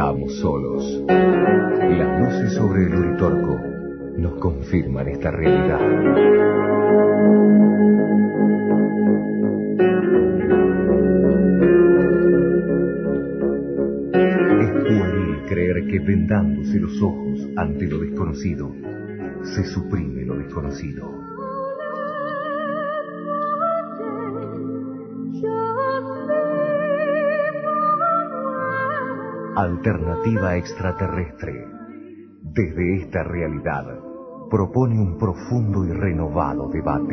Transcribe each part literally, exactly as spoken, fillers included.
estamos solos. Las luces sobre el Uritorco nos confirman esta realidad. Es pueril creer que vendándose los ojos ante lo desconocido, se suprime lo desconocido. Alternativa extraterrestre, desde esta realidad, propone un profundo y renovado debate.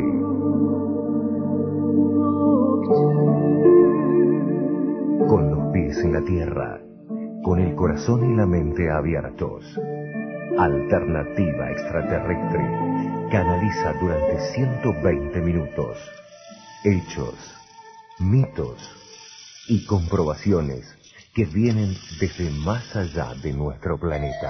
Con los pies en la tierra, con el corazón y la mente abiertos, Alternativa extraterrestre canaliza durante ciento veinte minutos hechos, mitos y comprobaciones que vienen desde más allá de nuestro planeta.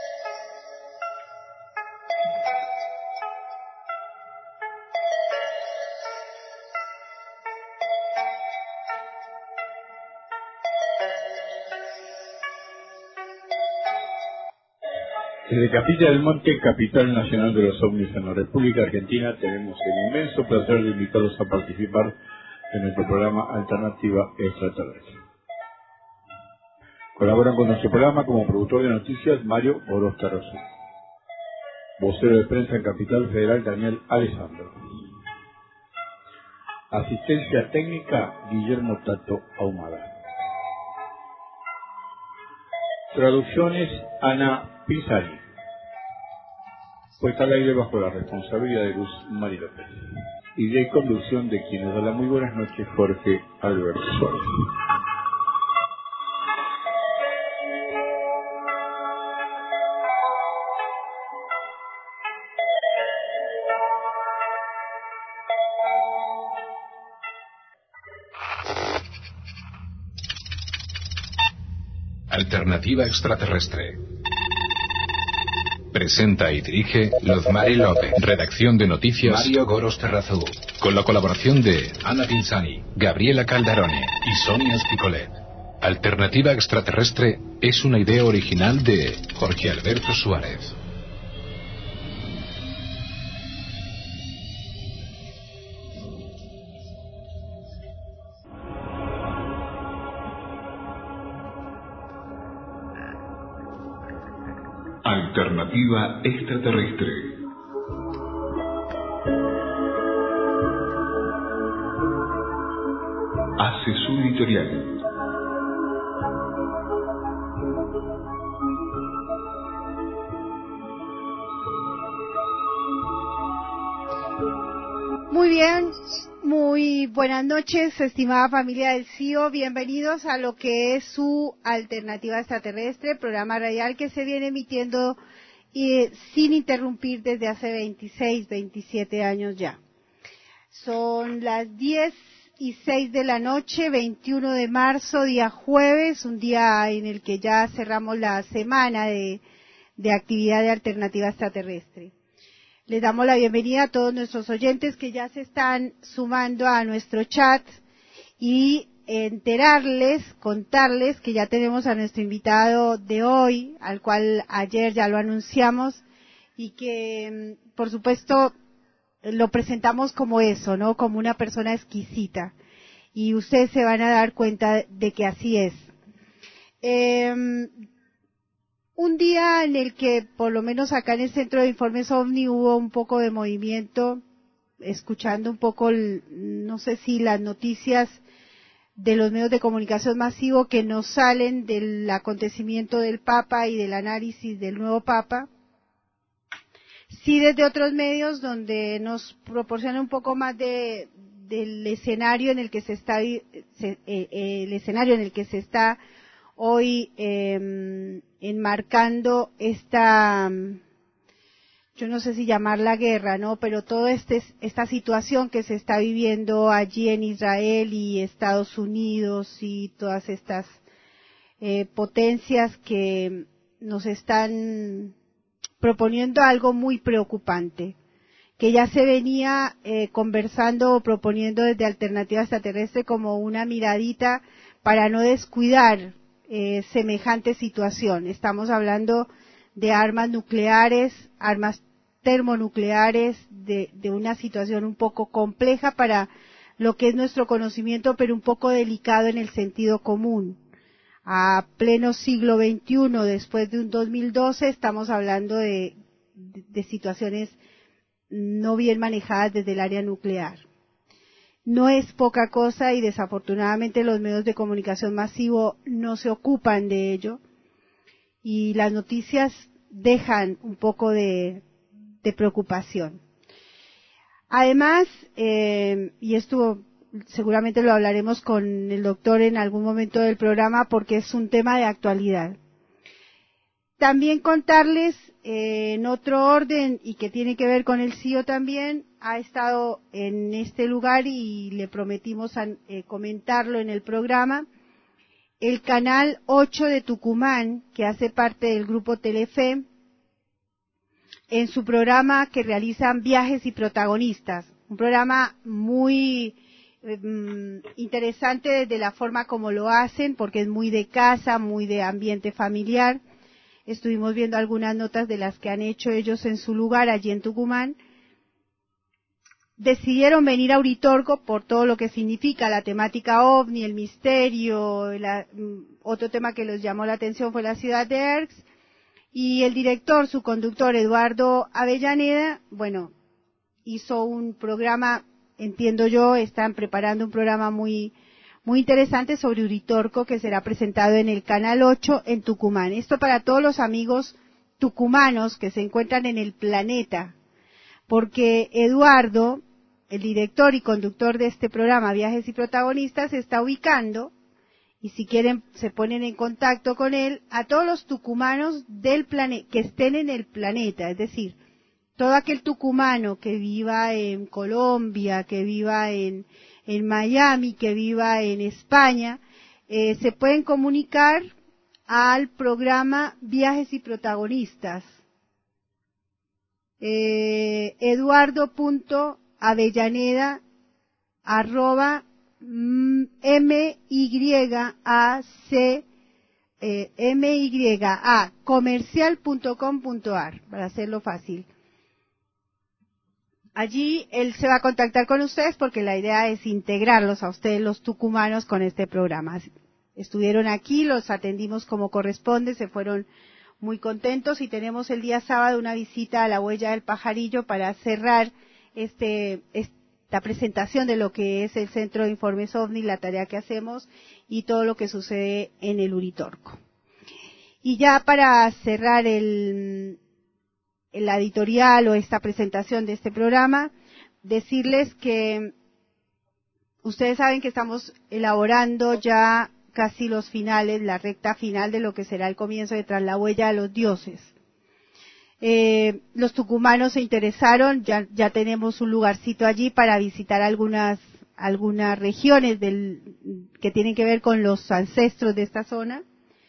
Desde Capilla del Monte, capital nacional de los ovnis en la República Argentina, tenemos el inmenso placer de invitarlos a participar en nuestro programa Alternativa Extraterrestre. Colaboran con nuestro programa como productor de noticias Mario Oroz Tarrazú. Vocero de prensa en Capital Federal Daniel Alessandro. Asistencia técnica Guillermo Tato Ahumada. Traducciones Ana Pizarri. Puesta al aire bajo la responsabilidad de Luz Mari López. Idea y conducción de quienes da la muy buenas noches Jorge Alberto Suárez. Alternativa extraterrestre. Presenta y dirige Luz Mari López. Redacción de noticias Mario Goros Terrazú. Con la colaboración de Ana Pinzani, Gabriela Calderone y Sonia Spicolet. Alternativa extraterrestre es una idea original de Jorge Alberto Suárez. Alternativa extraterrestre. Hace su editorial. Muy bien, muy buenas noches, estimada familia del C I O. Bienvenidos a lo que es su Alternativa Extraterrestre, programa radial que se viene emitiendo y sin interrumpir desde hace veintiséis, veintisiete años ya. Son las diez y seis de la noche, veintiuno de marzo, día jueves, un día en el que ya cerramos la semana de, de actividad de Alternativa Extraterrestre. Les damos la bienvenida a todos nuestros oyentes que ya se están sumando a nuestro chat y enterarles, contarles que ya tenemos a nuestro invitado de hoy, al cual ayer ya lo anunciamos y que, por supuesto, lo presentamos como eso, ¿no? Como una persona exquisita. Y ustedes se van a dar cuenta de que así es. Eh, un día en el que, por lo menos acá en el Centro de Informes OVNI, hubo un poco de movimiento, escuchando un poco, el, no sé si las noticias de los medios de comunicación masivo que nos salen del acontecimiento del Papa y del análisis del nuevo Papa, sí desde otros medios donde nos proporciona un poco más de del escenario en el que se está se, eh, eh, el escenario en el que se está hoy eh, enmarcando esta, yo no sé si llamarla guerra, ¿no? Pero toda este, esta situación que se está viviendo allí en Israel y Estados Unidos y todas estas eh, potencias que nos están proponiendo algo muy preocupante, que ya se venía eh, conversando o proponiendo desde Alternativa Extraterrestre como una miradita para no descuidar eh, semejante situación. Estamos hablando de armas nucleares, armas termonucleares, de, de una situación un poco compleja para lo que es nuestro conocimiento, pero un poco delicado en el sentido común. A pleno siglo veintiuno, después de un dos mil doce, estamos hablando de, de, de situaciones no bien manejadas desde el área nuclear. No es poca cosa y desafortunadamente los medios de comunicación masivo no se ocupan de ello y las noticias dejan un poco de, de preocupación. Además, eh, y esto seguramente lo hablaremos con el doctor en algún momento del programa porque es un tema de actualidad. También contarles eh, en otro orden y que tiene que ver con el C I O también, ha estado en este lugar y le prometimos a, eh, comentarlo en el programa, el canal ocho de Tucumán, que hace parte del grupo Telefe, en su programa que realizan Viajes y Protagonistas, un programa muy eh, interesante desde la forma como lo hacen, porque es muy de casa, muy de ambiente familiar. Estuvimos viendo algunas notas de las que han hecho ellos en su lugar allí en Tucumán. Decidieron venir a Uritorco por todo lo que significa la temática ovni, el misterio, la, otro tema que les llamó la atención fue la ciudad de Erx, y el director, su conductor Eduardo Avellaneda, bueno, hizo un programa, entiendo yo, están preparando un programa muy muy interesante sobre Uritorco que será presentado en el Canal ocho en Tucumán. Esto para todos los amigos tucumanos que se encuentran en el planeta, porque Eduardo, el director y conductor de este programa Viajes y Protagonistas, se está ubicando, y si quieren se ponen en contacto con él, a todos los tucumanos del planeta, que estén en el planeta, es decir, todo aquel tucumano que viva en Colombia, que viva en en Miami, que viva en España, eh, se pueden comunicar al programa Viajes y Protagonistas. Eh, eduardo.avellaneda arroba m y a c eh, m y a comercial punto com punto a r, para hacerlo fácil. Allí él se va a contactar con ustedes porque la idea es integrarlos a ustedes los tucumanos con este programa. Estuvieron aquí, los atendimos como corresponde, se fueron muy contentos y tenemos el día sábado una visita a la Huella del Pajarillo para cerrar este, esta presentación de lo que es el Centro de Informes OVNI, la tarea que hacemos y todo lo que sucede en el Uritorco. Y ya para cerrar el... la editorial o esta presentación de este programa, decirles que ustedes saben que estamos elaborando ya casi los finales, la recta final de lo que será el comienzo de Tras la Huella de los Dioses. Eh, los tucumanos se interesaron, ya, ya tenemos un lugarcito allí para visitar algunas algunas regiones del, que tienen que ver con los ancestros de esta zona.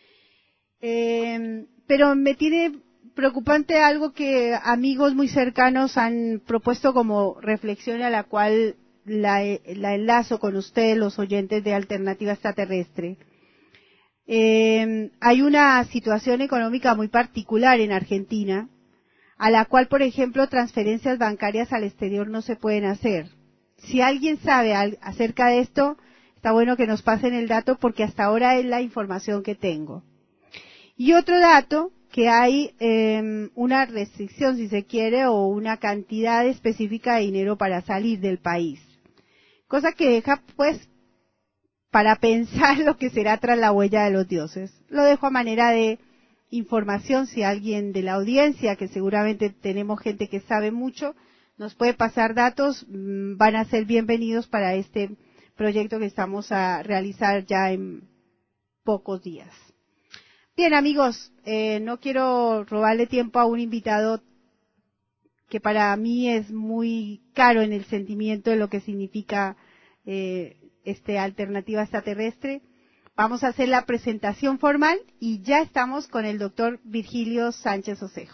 Eh, pero me tiene preocupante algo que amigos muy cercanos han propuesto como reflexión a la cual la, la enlazo con ustedes, los oyentes de Alternativa Extraterrestre. Eh, hay una situación económica muy particular en Argentina, a la cual, por ejemplo, transferencias bancarias al exterior no se pueden hacer. Si alguien sabe al, acerca de esto, está bueno que nos pasen el dato porque hasta ahora es la información que tengo. Y otro dato, que hay eh, una restricción, si se quiere, o una cantidad específica de dinero para salir del país. Cosa que deja, pues, para pensar lo que será Tras la Huella de los Dioses. Lo dejo a manera de información, si alguien de la audiencia, que seguramente tenemos gente que sabe mucho, nos puede pasar datos, van a ser bienvenidos para este proyecto que estamos a realizar ya en pocos días. Bien, amigos, eh, no quiero robarle tiempo a un invitado que para mí es muy caro en el sentimiento de lo que significa eh, este Alternativa Extraterrestre. Vamos a hacer la presentación formal y ya estamos con el doctor Virgilio Sánchez Osejo.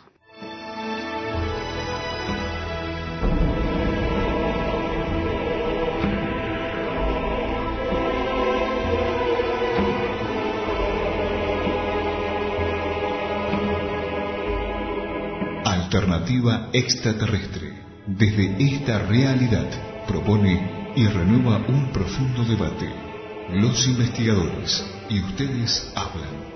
Alternativa Extraterrestre, desde esta realidad, propone y renueva un profundo debate. Los investigadores y ustedes hablan.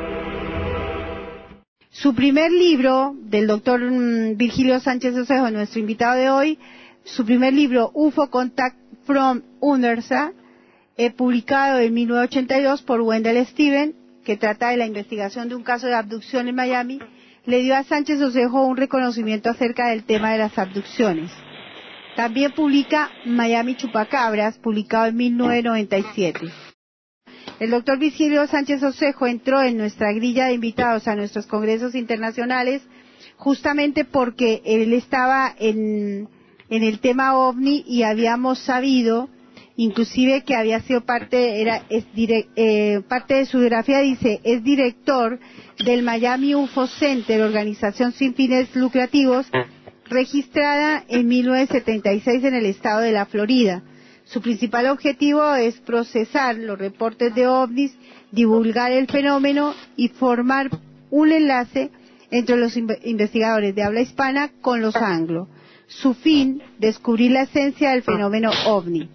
Su primer libro, del doctor Virgilio Sánchez Osejo, nuestro invitado de hoy, su primer libro, U F O Contact from UNERSA, eh, publicado en mil novecientos ochenta y dos por Wendell Stevens, que trata de la investigación de un caso de abducción en Miami, le dio a Sánchez Osejo un reconocimiento acerca del tema de las abducciones. También publica Miami Chupacabras, publicado en mil novecientos noventa y siete. El doctor Virgilio Sánchez Osejo entró en nuestra grilla de invitados a nuestros congresos internacionales justamente porque él estaba en, en el tema OVNI y habíamos sabido, inclusive que había sido parte, era es direct, eh, parte de su biografía dice, es director del Miami U F O Center, organización sin fines lucrativos, registrada en mil novecientos setenta y seis en el estado de la Florida. Su principal objetivo es procesar los reportes de ovnis, divulgar el fenómeno y formar un enlace entre los investigadores de habla hispana con los anglo. Su fin, descubrir la esencia del fenómeno ovni.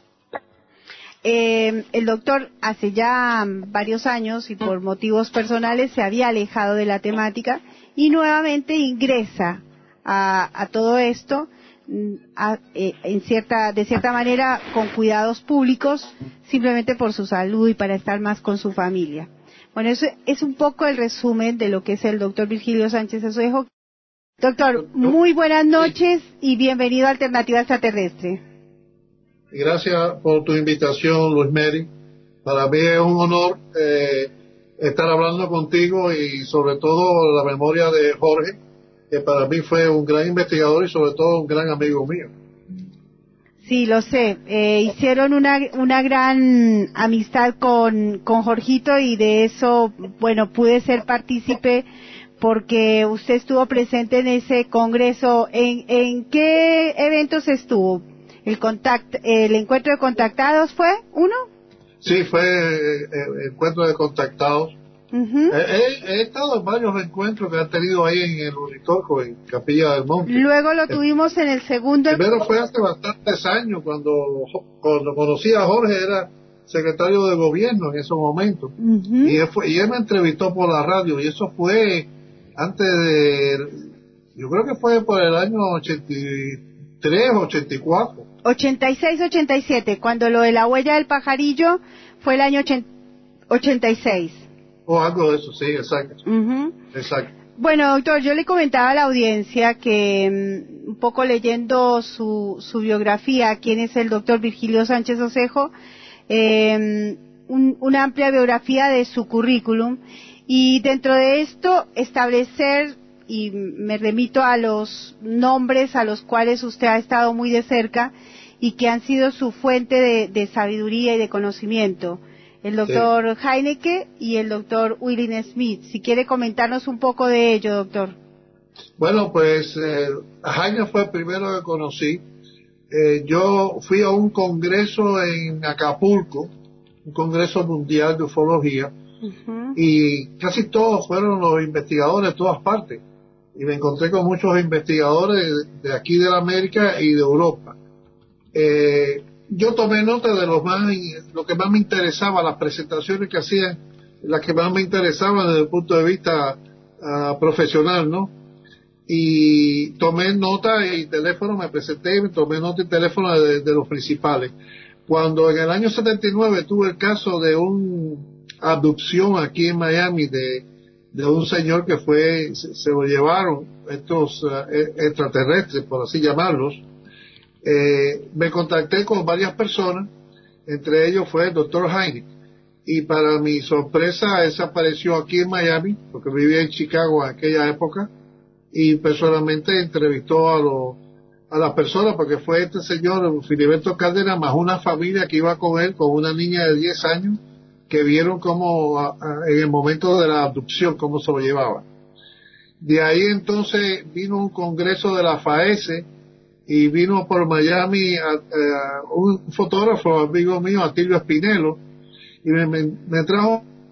Eh, el doctor hace ya varios años y por motivos personales se había alejado de la temática y nuevamente ingresa a, a todo esto a, eh, en cierta, de cierta manera con cuidados públicos, simplemente por su salud y para estar más con su familia. Bueno, eso es un poco el resumen de lo que es el doctor Virgilio Sánchez Osejo. Doctor, muy buenas noches y bienvenido a Alternativa Extraterrestre. Gracias por tu invitación, Luis Mary. Para mí es un honor eh, estar hablando contigo y sobre todo la memoria de Jorge, que para mí fue un gran investigador y sobre todo un gran amigo mío. Sí, lo sé. Eh, hicieron una una gran amistad con, con Jorgito y de eso, bueno, pude ser partícipe porque usted estuvo presente en ese congreso. ¿En, en qué eventos estuvo? ¿El contact, el encuentro de contactados fue uno? Sí, fue eh, el encuentro de contactados. Uh-huh. He, he estado en varios encuentros que han tenido ahí en el Uritorco, en Capilla del Monte. Luego lo tuvimos en el segundo. Primero fue hace bastantes años, cuando, cuando conocí a Jorge, era secretario de gobierno en esos momentos. Uh-huh. Y, él fue, y él me entrevistó por la radio, y eso fue antes de, yo creo que fue por el año ochenta y tres, ochenta y cuatro. ochenta y seis, ochenta y siete, cuando lo de la huella del pajarillo fue el año ochenta y seis. O algo de eso, sí, exacto. Uh-huh. Exacto. Bueno, doctor, yo le comentaba a la audiencia que um, un poco leyendo su, su biografía, quién es el doctor Virgilio Sánchez Osejo, eh, un, una amplia biografía de su currículum, y dentro de esto establecer, y me remito a los nombres a los cuales usted ha estado muy de cerca y que han sido su fuente de, de sabiduría y de conocimiento, el doctor sí. Heineke y el doctor William Smith. Si quiere comentarnos un poco de ello, doctor. Bueno, pues eh, Heineke fue el primero que conocí. Eh, yo fui a un congreso en Acapulco, un congreso mundial de ufología, uh-huh. y casi todos fueron los investigadores de todas partes. Y me encontré con muchos investigadores de aquí de la América y de Europa. Eh, yo tomé nota de lo más, lo que más me interesaba, las presentaciones que hacían, las que más me interesaban desde el punto de vista uh, profesional, ¿no? Y tomé nota y teléfono, me presenté, tomé nota y teléfono de, de los principales. Cuando en el año setenta y nueve tuve el caso de una abducción aquí en Miami de, de un señor que fue, se, se lo llevaron estos uh, extraterrestres, por así llamarlos. Eh, me contacté con varias personas, entre ellos fue el doctor Heineke, y para mi sorpresa él se apareció aquí en Miami, porque vivía en Chicago en aquella época, y personalmente entrevistó a los a las personas, porque fue este señor Filiberto Cárdenas más una familia que iba con él, con una niña de diez años, que vieron cómo a, a, en el momento de la abducción cómo se lo llevaba. De ahí entonces vino un congreso de la FAESE y vino por Miami a, a un fotógrafo amigo mío, Atilio Espinelo, y me, me, me trajo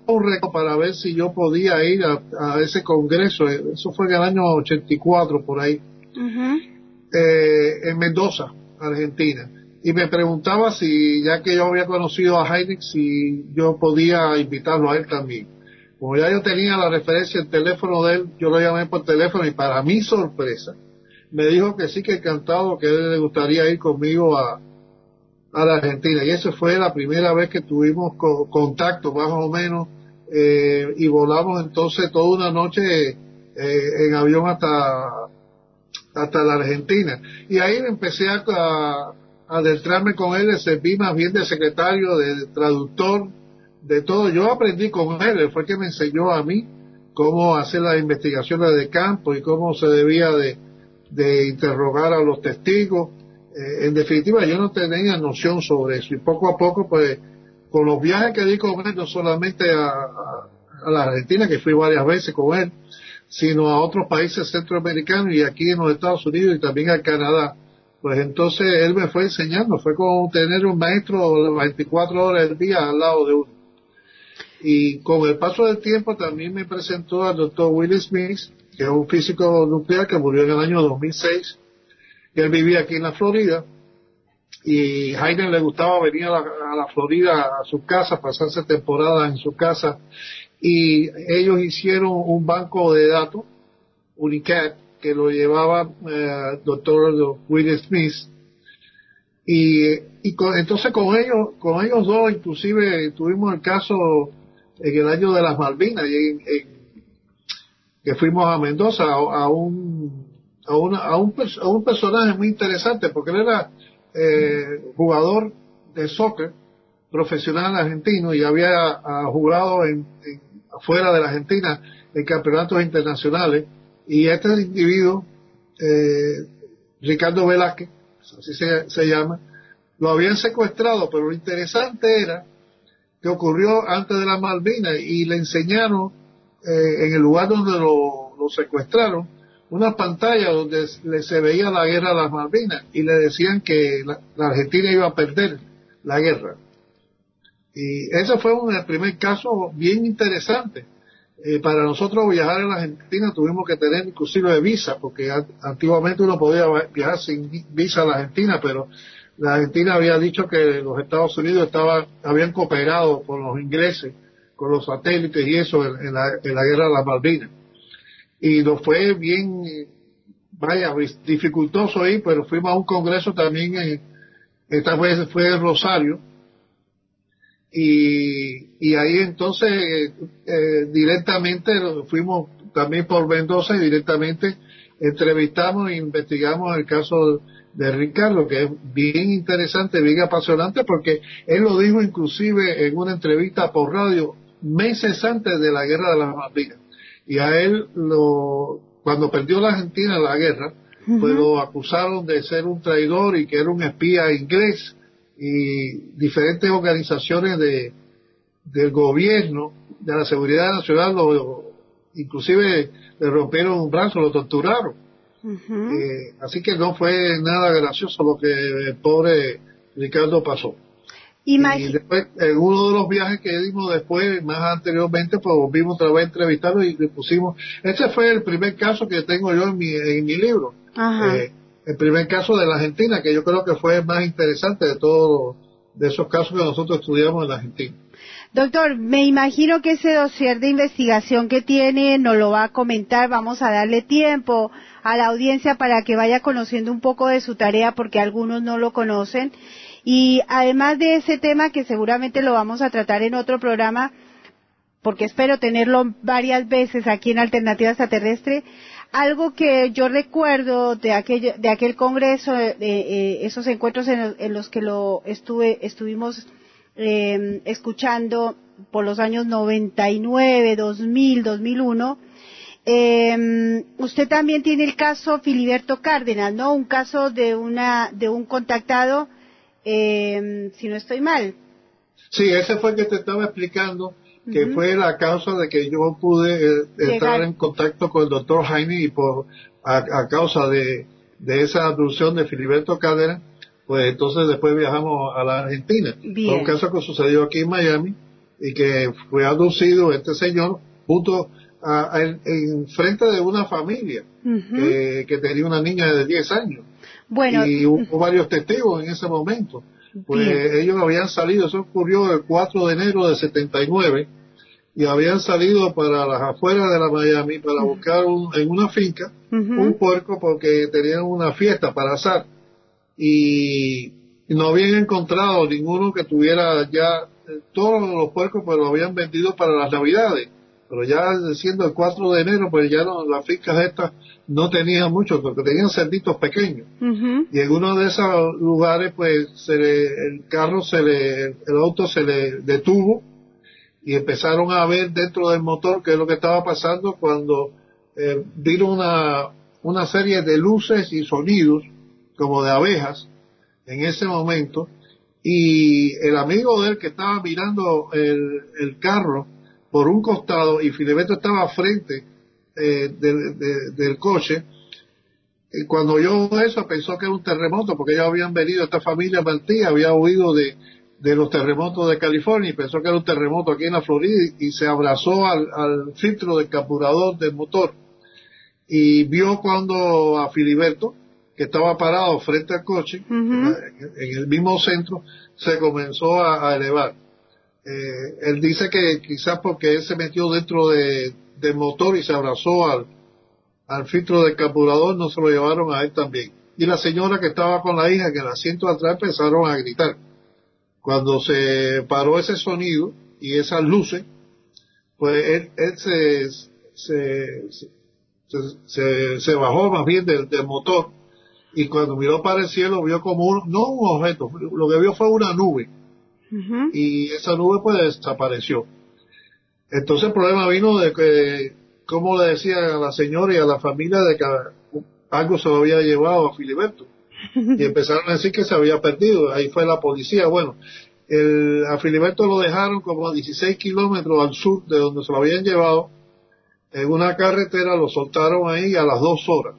un récord para ver si yo podía ir a, a ese congreso. Eso fue en el año ochenta y cuatro, por ahí, uh-huh. eh, en Mendoza, Argentina. Y me preguntaba si, ya que yo había conocido a Heineck, si yo podía invitarlo a él también. Como ya yo tenía la referencia, el teléfono de él, yo lo llamé por teléfono y para mi sorpresa, me dijo que sí, que encantado, que a él le gustaría ir conmigo a, a la Argentina. Y esa fue la primera vez que tuvimos co- contacto, más o menos, eh, y volamos entonces toda una noche eh, en avión hasta, hasta la Argentina. Y ahí empecé a, a adentrarme con él, le serví más bien de secretario, de traductor, de todo. Yo aprendí con él, él fue el que me enseñó a mí cómo hacer las investigaciones de campo y cómo se debía de, de interrogar a los testigos. Eh, en definitiva, yo no tenía noción sobre eso, y poco a poco, pues, con los viajes que di con él, no solamente a, a, a la Argentina, que fui varias veces con él, sino a otros países centroamericanos y aquí en los Estados Unidos y también a Canadá. Pues entonces él me fue enseñando, fue como tener un maestro veinticuatro horas del día al lado de uno. Y con el paso del tiempo también me presentó al doctor Will Smith, que es un físico nuclear que murió en el año dos mil seis. Él vivía aquí en la Florida y Heineck le gustaba venir a la, a la Florida a su casa, pasarse temporadas en su casa, y ellos hicieron un banco de datos, UNICAD, que lo llevaba el eh, doctor Will Smith, y, y con, entonces con ellos con ellos dos inclusive tuvimos el caso en el año de las Malvinas, y en, en, que fuimos a Mendoza a, a un a, una, a, un, a un personaje muy interesante, porque él era eh, jugador de soccer profesional argentino y había a, jugado en, en, afuera de la Argentina en campeonatos internacionales. Y este individuo, eh, Ricardo Velázquez, así se, se llama, lo habían secuestrado, pero lo interesante era que ocurrió antes de las Malvinas y le enseñaron eh, en el lugar donde lo, lo secuestraron una pantalla donde le, se veía la guerra de las Malvinas y le decían que la, la Argentina iba a perder la guerra. Y ese fue un el primer caso bien interesante. Eh, para nosotros viajar a la Argentina tuvimos que tener inclusive visa, porque a, antiguamente uno podía viajar sin visa a la Argentina, pero la Argentina había dicho que los Estados Unidos estaban, habían cooperado con los ingleses, con los satélites y eso en, en, la, en la guerra de las Malvinas. Y nos fue bien, vaya, dificultoso ir, pero fuimos a un congreso también, en, esta vez fue en Rosario, Y, y ahí entonces eh, directamente fuimos también por Mendoza y directamente entrevistamos e investigamos el caso de Ricardo, que es bien interesante, bien apasionante, porque él lo dijo inclusive en una entrevista por radio meses antes de la guerra de las Malvinas. Y a él, lo cuando perdió la Argentina la guerra, uh-huh. pues lo acusaron de ser un traidor y que era un espía inglés, y diferentes organizaciones de del gobierno, de la seguridad nacional, lo, inclusive le rompieron un brazo, lo torturaron. Uh-huh. Eh, así que no fue nada gracioso lo que el pobre Ricardo pasó. Imag- y después, en uno de los viajes que dimos después, más anteriormente, pues volvimos otra vez a entrevistarlo y le pusimos, ese fue el primer caso que tengo yo en mi, en mi libro. Uh-huh. eh, el primer caso de la Argentina, que yo creo que fue el más interesante de todos de esos casos que nosotros estudiamos en la Argentina. Doctor, me imagino que ese dossier de investigación que tiene nos lo va a comentar. Vamos a darle tiempo a la audiencia para que vaya conociendo un poco de su tarea, porque algunos no lo conocen. Y además de ese tema, que seguramente lo vamos a tratar en otro programa, porque espero tenerlo varias veces aquí en Alternativa Extraterrestre, algo que yo recuerdo de aquel, de aquel congreso, de, de esos encuentros en los, en los que lo estuve, estuvimos eh, escuchando por los años noventa y nueve, dos mil, dos mil uno, eh, usted también tiene el caso Filiberto Cárdenas, ¿no? Un caso de una, de un contactado, eh, si no estoy mal. Sí, ese fue el que te estaba explicando, que uh-huh. fue la causa de que yo pude eh, estar en contacto con el doctor Heineck, y por a, a causa de, de esa abducción de Filiberto Cárdenas, pues entonces después viajamos a la Argentina. Bien. Fue un caso que sucedió aquí en Miami, y que fue abducido este señor junto a, a, en, en frente de una familia uh-huh. que, que tenía una niña de diez años. Bueno, y hubo varios testigos en ese momento. Pues bien. Ellos habían salido, eso ocurrió el cuatro de enero de setenta y nueve, y habían salido para las afueras de la Miami para uh-huh. buscar un, en una finca uh-huh. un puerco porque tenían una fiesta para asar, y, y no habían encontrado ninguno que tuviera ya, todos los puercos pues lo habían vendido para las Navidades, pero ya siendo el cuatro de enero pues ya no, las fincas estas no tenían mucho, porque tenían cerditos pequeños uh-huh. y en uno de esos lugares pues se le, el carro se le, el auto se le detuvo y empezaron a ver dentro del motor qué es lo que estaba pasando cuando eh, vino una, una serie de luces y sonidos como de abejas en ese momento, y el amigo de él que estaba mirando el, el carro por un costado y Filiberto estaba frente eh, de, de, del coche, y cuando oyó eso pensó que era un terremoto, porque ellos habían venido, esta familia Mantilla había huido de, de los terremotos de California y pensó que era un terremoto aquí en la Florida, y, y se abrazó al, al filtro del carburador del motor, y vio cuando a Filiberto, que estaba parado frente al coche, uh-huh. en, en el mismo centro, se comenzó a, a elevar. Eh, él dice que quizás porque él se metió dentro de, del motor y se abrazó al, al filtro del carburador, no se lo llevaron a él también. Y la señora que estaba con la hija, que en el asiento de atrás, empezaron a gritar. Cuando se paró ese sonido y esas luces, pues él, él se, se, se, se, se bajó más bien del, del motor, y cuando miró para el cielo vio como un, no un objeto, lo que vio fue una nube. Uh-huh. Y esa nube pues desapareció. Entonces el problema vino de que, como le decía a la señora y a la familia, de que algo se lo había llevado a Filiberto, y empezaron a decir que se había perdido. Ahí fue la policía. Bueno, el, a Filiberto lo dejaron como a dieciséis kilómetros al sur de donde se lo habían llevado, en una carretera, lo soltaron ahí a las dos horas,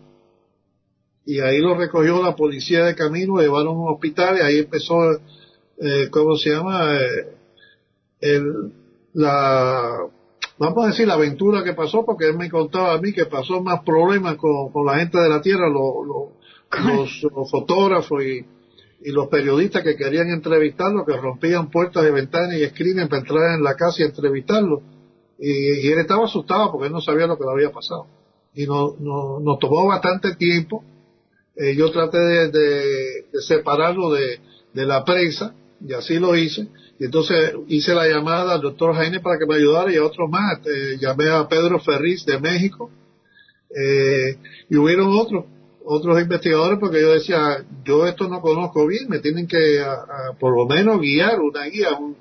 y ahí lo recogió la policía de camino, lo llevaron a un hospital, y ahí empezó Eh, ¿cómo se llama? Eh, el, la, vamos a decir, la aventura que pasó, porque él me contaba a mí que pasó más problemas con, con la gente de la tierra, lo, lo, los, los fotógrafos y, y los periodistas que querían entrevistarlo, que rompían puertas y ventanas y escriben para entrar en la casa y entrevistarlo, y, y él estaba asustado porque él no sabía lo que le había pasado, y no, no, nos tomó bastante tiempo. Eh, yo traté de, de, de separarlo de, de la prensa, y así lo hice, y entonces hice la llamada al doctor Jaime para que me ayudara, y a otros más. Eh, llamé a Pedro Ferriz de México, eh, y hubieron otros otros investigadores, porque yo decía, yo esto no conozco bien, me tienen que a, a, por lo menos guiar, una guía, un,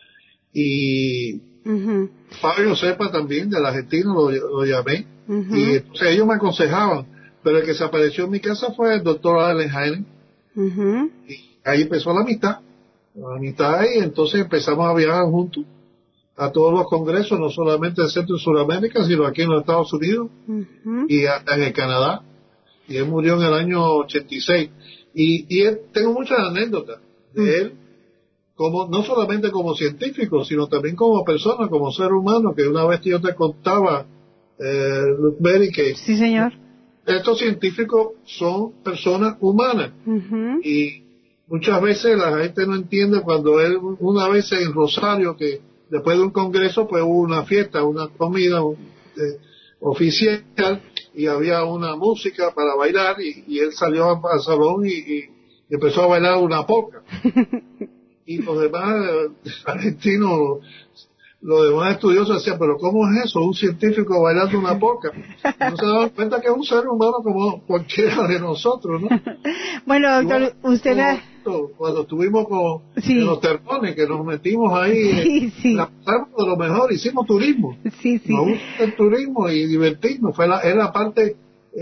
y uh-huh. Fabio Cepa también del argentino lo, lo llamé, uh-huh. y entonces ellos me aconsejaban, pero el que se apareció en mi casa fue el doctor Allen Jaime, uh-huh. y ahí empezó la amistad, la amistad, y entonces empezamos a viajar juntos a todos los congresos, no solamente en Centro y Sudamérica, sino aquí en los Estados Unidos, uh-huh. y hasta en el Canadá, y él murió en el año ochenta y seis, y, y él, tengo muchas anécdotas de uh-huh. él, como, no solamente como científico, sino también como persona, como ser humano, que una vez yo te contaba, eh, Luke Berry, que sí, señor. Estos científicos son personas humanas, uh-huh. y muchas veces la gente no entiende cuando él, una vez en Rosario, que después de un congreso pues hubo una fiesta, una comida un, eh, oficial, y había una música para bailar, y, y él salió al salón y, y empezó a bailar una polka. Y los demás argentinos, los demás estudiosos decían, pero ¿cómo es eso? Un científico bailando una polka. No se daban cuenta que es un ser humano como cualquiera de nosotros, ¿no? Bueno, doctor, bueno, usted la... cuando estuvimos con sí. en los terrones, que nos metimos ahí, sí, sí. la pasamos de lo mejor, hicimos turismo. Sí, sí. Nos gusta el turismo y divertirnos. Fue la, es la parte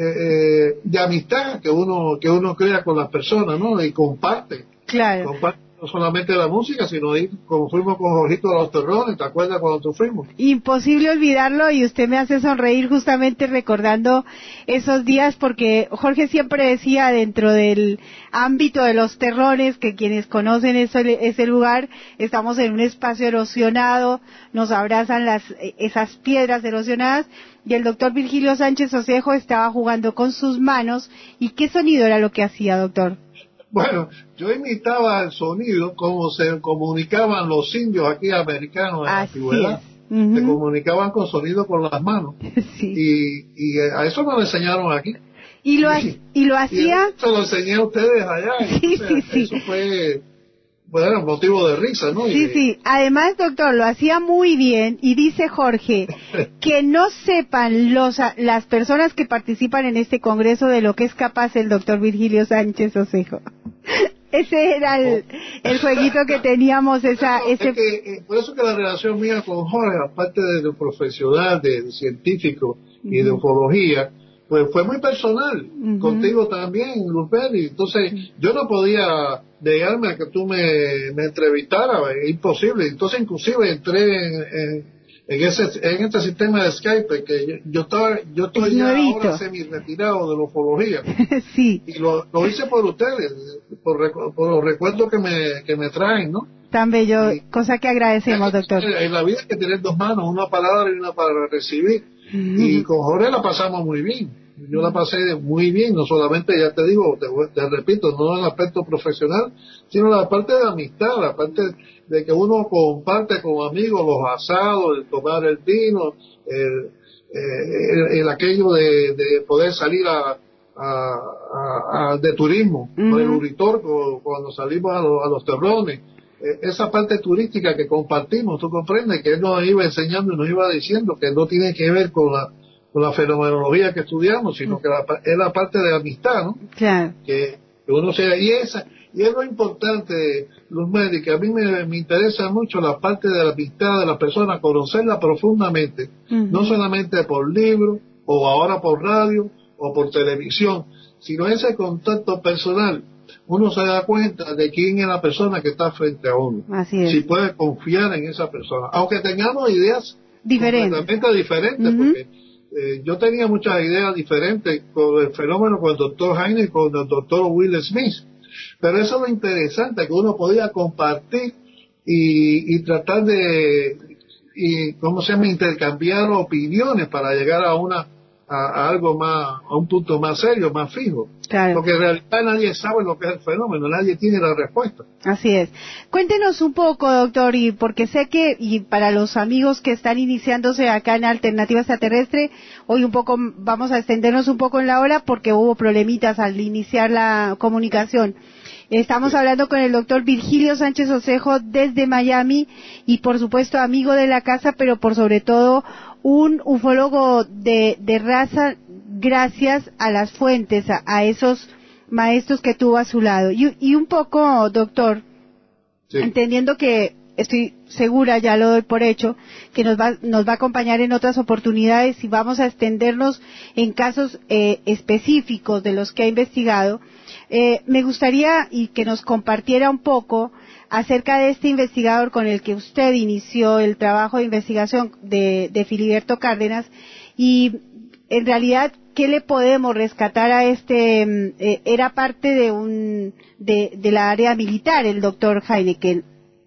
eh, de amistad que uno que uno crea con las personas, ¿no? Y comparte. Claro. Comparte no solamente la música, sino ir, como fuimos con Jorgito a los Terrones, ¿te acuerdas cuando tú fuimos? Imposible olvidarlo, y usted me hace sonreír justamente recordando esos días, porque Jorge siempre decía, dentro del ámbito de los Terrones, que quienes conocen ese, ese lugar, estamos en un espacio erosionado, nos abrazan las esas piedras erosionadas, y el doctor Virgilio Sánchez Osejo estaba jugando con sus manos. ¿Y qué sonido era lo que hacía, doctor? Bueno, yo imitaba el sonido como se comunicaban los indios aquí americanos en la antigüedad. Uh-huh. Se comunicaban con sonido con las manos. Sí. Y, y a eso nos enseñaron aquí. ¿Y lo, y, y lo hacía? Y eso lo enseñé a ustedes allá. Sí, Entonces, sí, eso sí. fue, bueno, motivo de risa, ¿no? Sí, y, sí. Además, doctor, lo hacía muy bien, y dice Jorge que no sepan los las personas que participan en este congreso de lo que es capaz el doctor Virgilio Sánchez Osejo. Ese era el, el jueguito que teníamos, esa, eso, ese... es que, eh, por eso que la relación mía con Jorge, aparte de lo profesional, de, de científico y uh-huh. de ufología, pues fue muy personal. Uh-huh. Contigo también, Luzbeli. Entonces, uh-huh. yo no podía negarme a que tú me, me entrevistaras, es imposible. Entonces, inclusive entré en, en, en ese en este sistema de Skype, que yo, yo estaba yo estoy ya ahora semi-retirado de la ufología. Sí. Y lo, lo hice por ustedes, por, por los recuerdos que me, que me traen, ¿no? Tan bello, y, cosa que agradecemos, en, doctor. En la vida hay que tener dos manos, una para dar y una para recibir. Uh-huh. Y con Jorge la pasamos muy bien. Yo la pasé muy bien, no solamente, ya te digo, te, te repito, no en el aspecto profesional, sino la parte de amistad, la parte de que uno comparte con amigos los asados, el tomar el vino, el, el, el aquello de, de poder salir a, a, a, a de turismo, uh-huh. por el Uritorco, cuando salimos a, lo, a los Terrones, esa parte turística que compartimos, tú comprendes, que él nos iba enseñando y nos iba diciendo que no tiene que ver con la con la fenomenología que estudiamos, sino que la, es la parte de amistad, ¿no? Claro. Que, que uno sea, y esa, y es lo importante, Luzbeli, que a mí me, me interesa mucho la parte de la amistad de la persona, conocerla profundamente, uh-huh. no solamente por libro, o ahora por radio, o por televisión, sino ese contacto personal. Uno se da cuenta de quién es la persona que está frente a uno. Así es. Si puede confiar en esa persona, aunque tengamos ideas diferentes, completamente diferentes, uh-huh. porque Eh, yo tenía muchas ideas diferentes con el fenómeno con el doctor Heine y con el doctor Will Smith, pero eso es lo interesante, que uno podía compartir y, y tratar de, y, ¿cómo se llama?, intercambiar opiniones para llegar a una a, a algo más, a un punto más serio, más fijo. Claro. Porque en realidad nadie sabe lo que es el fenómeno, nadie tiene la respuesta. Así es. Cuéntenos un poco, doctor, y porque sé que, y para los amigos que están iniciándose acá en Alternativa Extraterrestre, hoy un poco, vamos a extendernos un poco en la hora porque hubo problemitas al iniciar la comunicación. Estamos hablando con el doctor Virgilio Sánchez Osejo desde Miami, y por supuesto amigo de la casa, pero por sobre todo un ufólogo de, de raza, gracias a las fuentes, a, a esos maestros que tuvo a su lado. Y, y un poco, doctor, sí. entendiendo que estoy segura, ya lo doy por hecho, que nos va, nos va a acompañar en otras oportunidades y vamos a extendernos en casos eh, específicos de los que ha investigado. Eh, me gustaría y que nos compartiera un poco acerca de este investigador con el que usted inició el trabajo de investigación de, de Filiberto Cárdenas, y en realidad, ¿qué le podemos rescatar a este? Eh, era parte de un de, de la área militar, el doctor Heineken.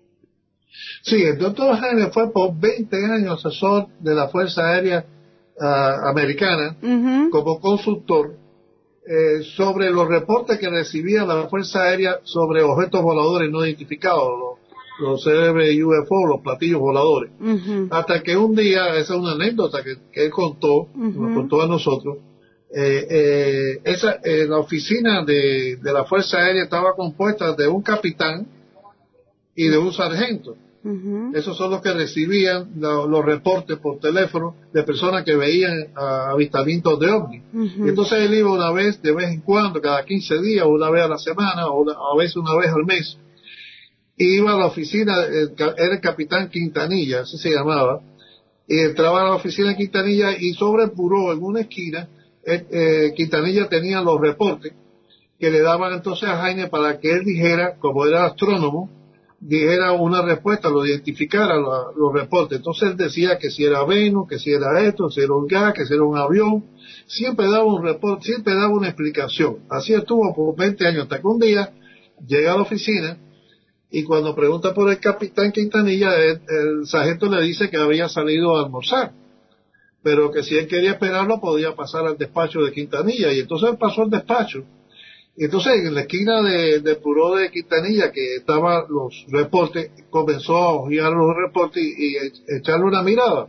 Sí, el doctor Heineken fue por veinte años asesor de la Fuerza Aérea uh, Americana, uh-huh. como consultor, eh, sobre los reportes que recibía la Fuerza Aérea sobre objetos voladores no identificados, los, los célebres U F O, los platillos voladores. Uh-huh. Hasta que un día, esa es una anécdota que, que él contó, uh-huh. nos contó a nosotros, eh, eh, esa, eh, la oficina de, de la Fuerza Aérea estaba compuesta de un capitán y de un sargento. Uh-huh. Esos son los que recibían lo, los reportes por teléfono de personas que veían uh, avistamientos de ovnis. Uh-huh. Y entonces él iba una vez, de vez en cuando, cada quince días, una vez a la semana, o una, a veces una vez al mes, y iba a la oficina, el, era el capitán Quintanilla, así se llamaba, y entraba a la oficina de Quintanilla, y sobre el buró, en una esquina, eh, eh, Quintanilla tenía los reportes que le daban entonces a Jaime para que él dijera, como era astrónomo, dijera una respuesta, lo identificara la, los reportes. Entonces él decía que si era Venus, que si era esto, si era un gas, que si era un avión. Siempre daba un reporte, siempre daba una explicación. Así estuvo por veinte años, hasta que un día llega a la oficina y cuando pregunta por el capitán Quintanilla, el, el sargento le dice que había salido a almorzar, pero que si él quería esperarlo podía pasar al despacho de Quintanilla. Y entonces él pasó al despacho. Y entonces en la esquina de, del buró de Quintanilla, que estaban los reportes, comenzó a ojear los reportes y, y echarle una mirada.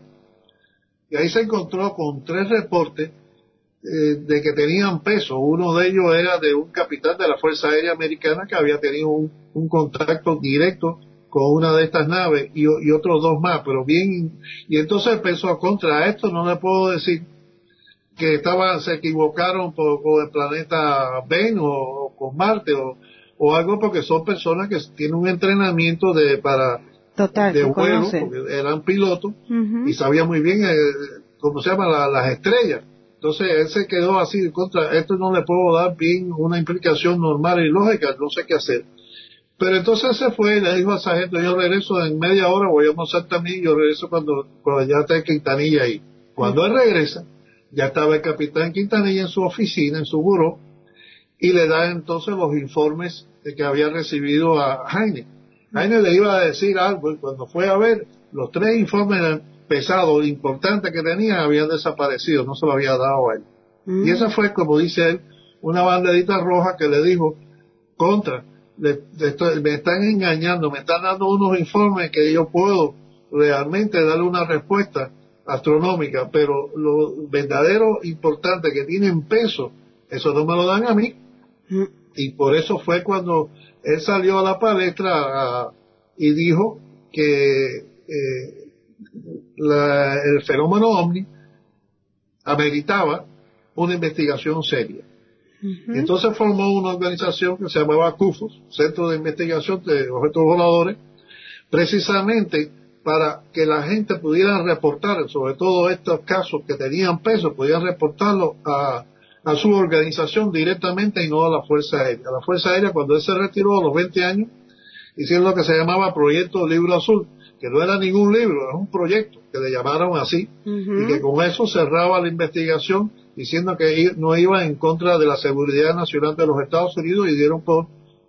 Y ahí se encontró con tres reportes eh, de que tenían peso. Uno de ellos era de un capitán de la Fuerza Aérea Americana que había tenido un, un contacto directo con una de estas naves y, y otros dos más, pero bien. Y entonces pensó, contra esto no le puedo decir que estaban, se equivocaron por, por el planeta Venus o, o con Marte o, o algo, porque son personas que tienen un entrenamiento de para Total, de vuelo, conoce. porque eran pilotos Uh-huh. y sabían muy bien eh, cómo se llama la, las estrellas. Entonces él se quedó así contra esto, no le puedo dar bien una implicación normal y lógica, no sé qué hacer. Pero entonces se fue y le dijo al sargento, yo regreso en media hora, voy a almorzar también, yo regreso cuando, cuando ya esté Quintanilla ahí. Cuando uh-huh. él regresa, ya estaba el capitán Quintanilla en su oficina, en su buró, y le da entonces los informes de que había recibido a Jaime. Jaime le iba a decir algo, y cuando fue a ver, los tres informes pesados, importantes que tenía, habían desaparecido, no se lo había dado a él. Mm. Y esa fue, como dice él, una banderita roja que le dijo, contra, le, le estoy, me están engañando, me están dando unos informes que yo puedo realmente darle una respuesta astronómica, pero lo verdadero importante que tienen peso, eso no me lo dan a mí. Mm. Y por eso fue cuando él salió a la palestra uh, y dijo que eh, la, el fenómeno ovni ameritaba una investigación seria. Uh-huh. Entonces formó una organización que se llamaba C U F O S, Centro de Investigación de Objetos Voladores, precisamente para que la gente pudiera reportar, sobre todo estos casos que tenían peso, pudieran reportarlo a, a su organización directamente y no a la Fuerza Aérea. La Fuerza Aérea, cuando él se retiró a los veinte años, hicieron lo que se llamaba Proyecto Libro Azul, que no era ningún libro, era un proyecto que le llamaron así, uh-huh. y que con eso cerraba la investigación diciendo que no iba en contra de la seguridad nacional de los Estados Unidos, y dieron por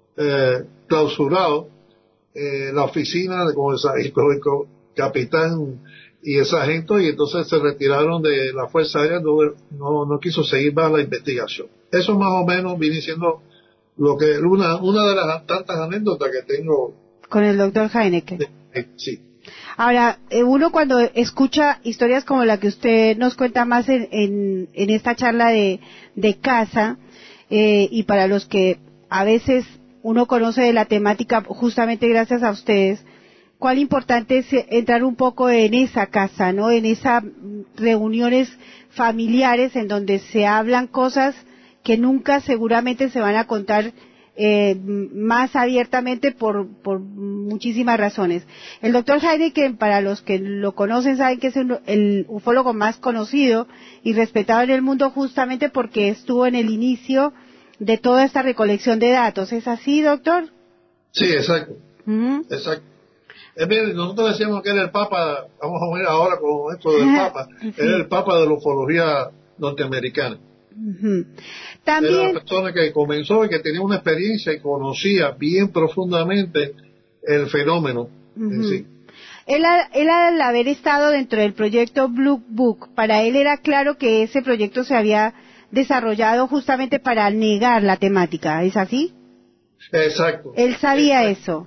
eh, clausurado eh, la oficina de, con, el, con el capitán y el sargento, y entonces se retiraron de la Fuerza Aérea, no, no, no quiso seguir más la investigación. Eso más o menos viene siendo lo que una, una de las tantas anécdotas que tengo con el doctor Heineken. Eh, sí. Ahora, uno cuando escucha historias como la que usted nos cuenta más en, en, en esta charla de, de casa, eh, y para los que a veces uno conoce de la temática justamente gracias a ustedes, cuál importante es entrar un poco en esa casa, ¿no? En esas reuniones familiares en donde se hablan cosas que nunca seguramente se van a contar Eh, más abiertamente por, por muchísimas razones. El doctor Heineken, para los que lo conocen, saben que es un, el ufólogo más conocido y respetado en el mundo, justamente porque estuvo en el inicio de toda esta recolección de datos. ¿Es así, doctor? Sí, exacto. Uh-huh. Exacto. Es bien, nosotros decíamos que era el Papa, vamos a ver ahora con esto del Papa, sí. Era el Papa de la ufología norteamericana. Uh-huh. También, era una persona que comenzó y que tenía una experiencia y conocía bien profundamente el fenómeno uh-huh. en sí. Él, él al haber estado dentro del proyecto Blue Book, para él era claro que ese proyecto se había desarrollado justamente para negar la temática, ¿es así? Exacto. Él sabía Exacto. eso.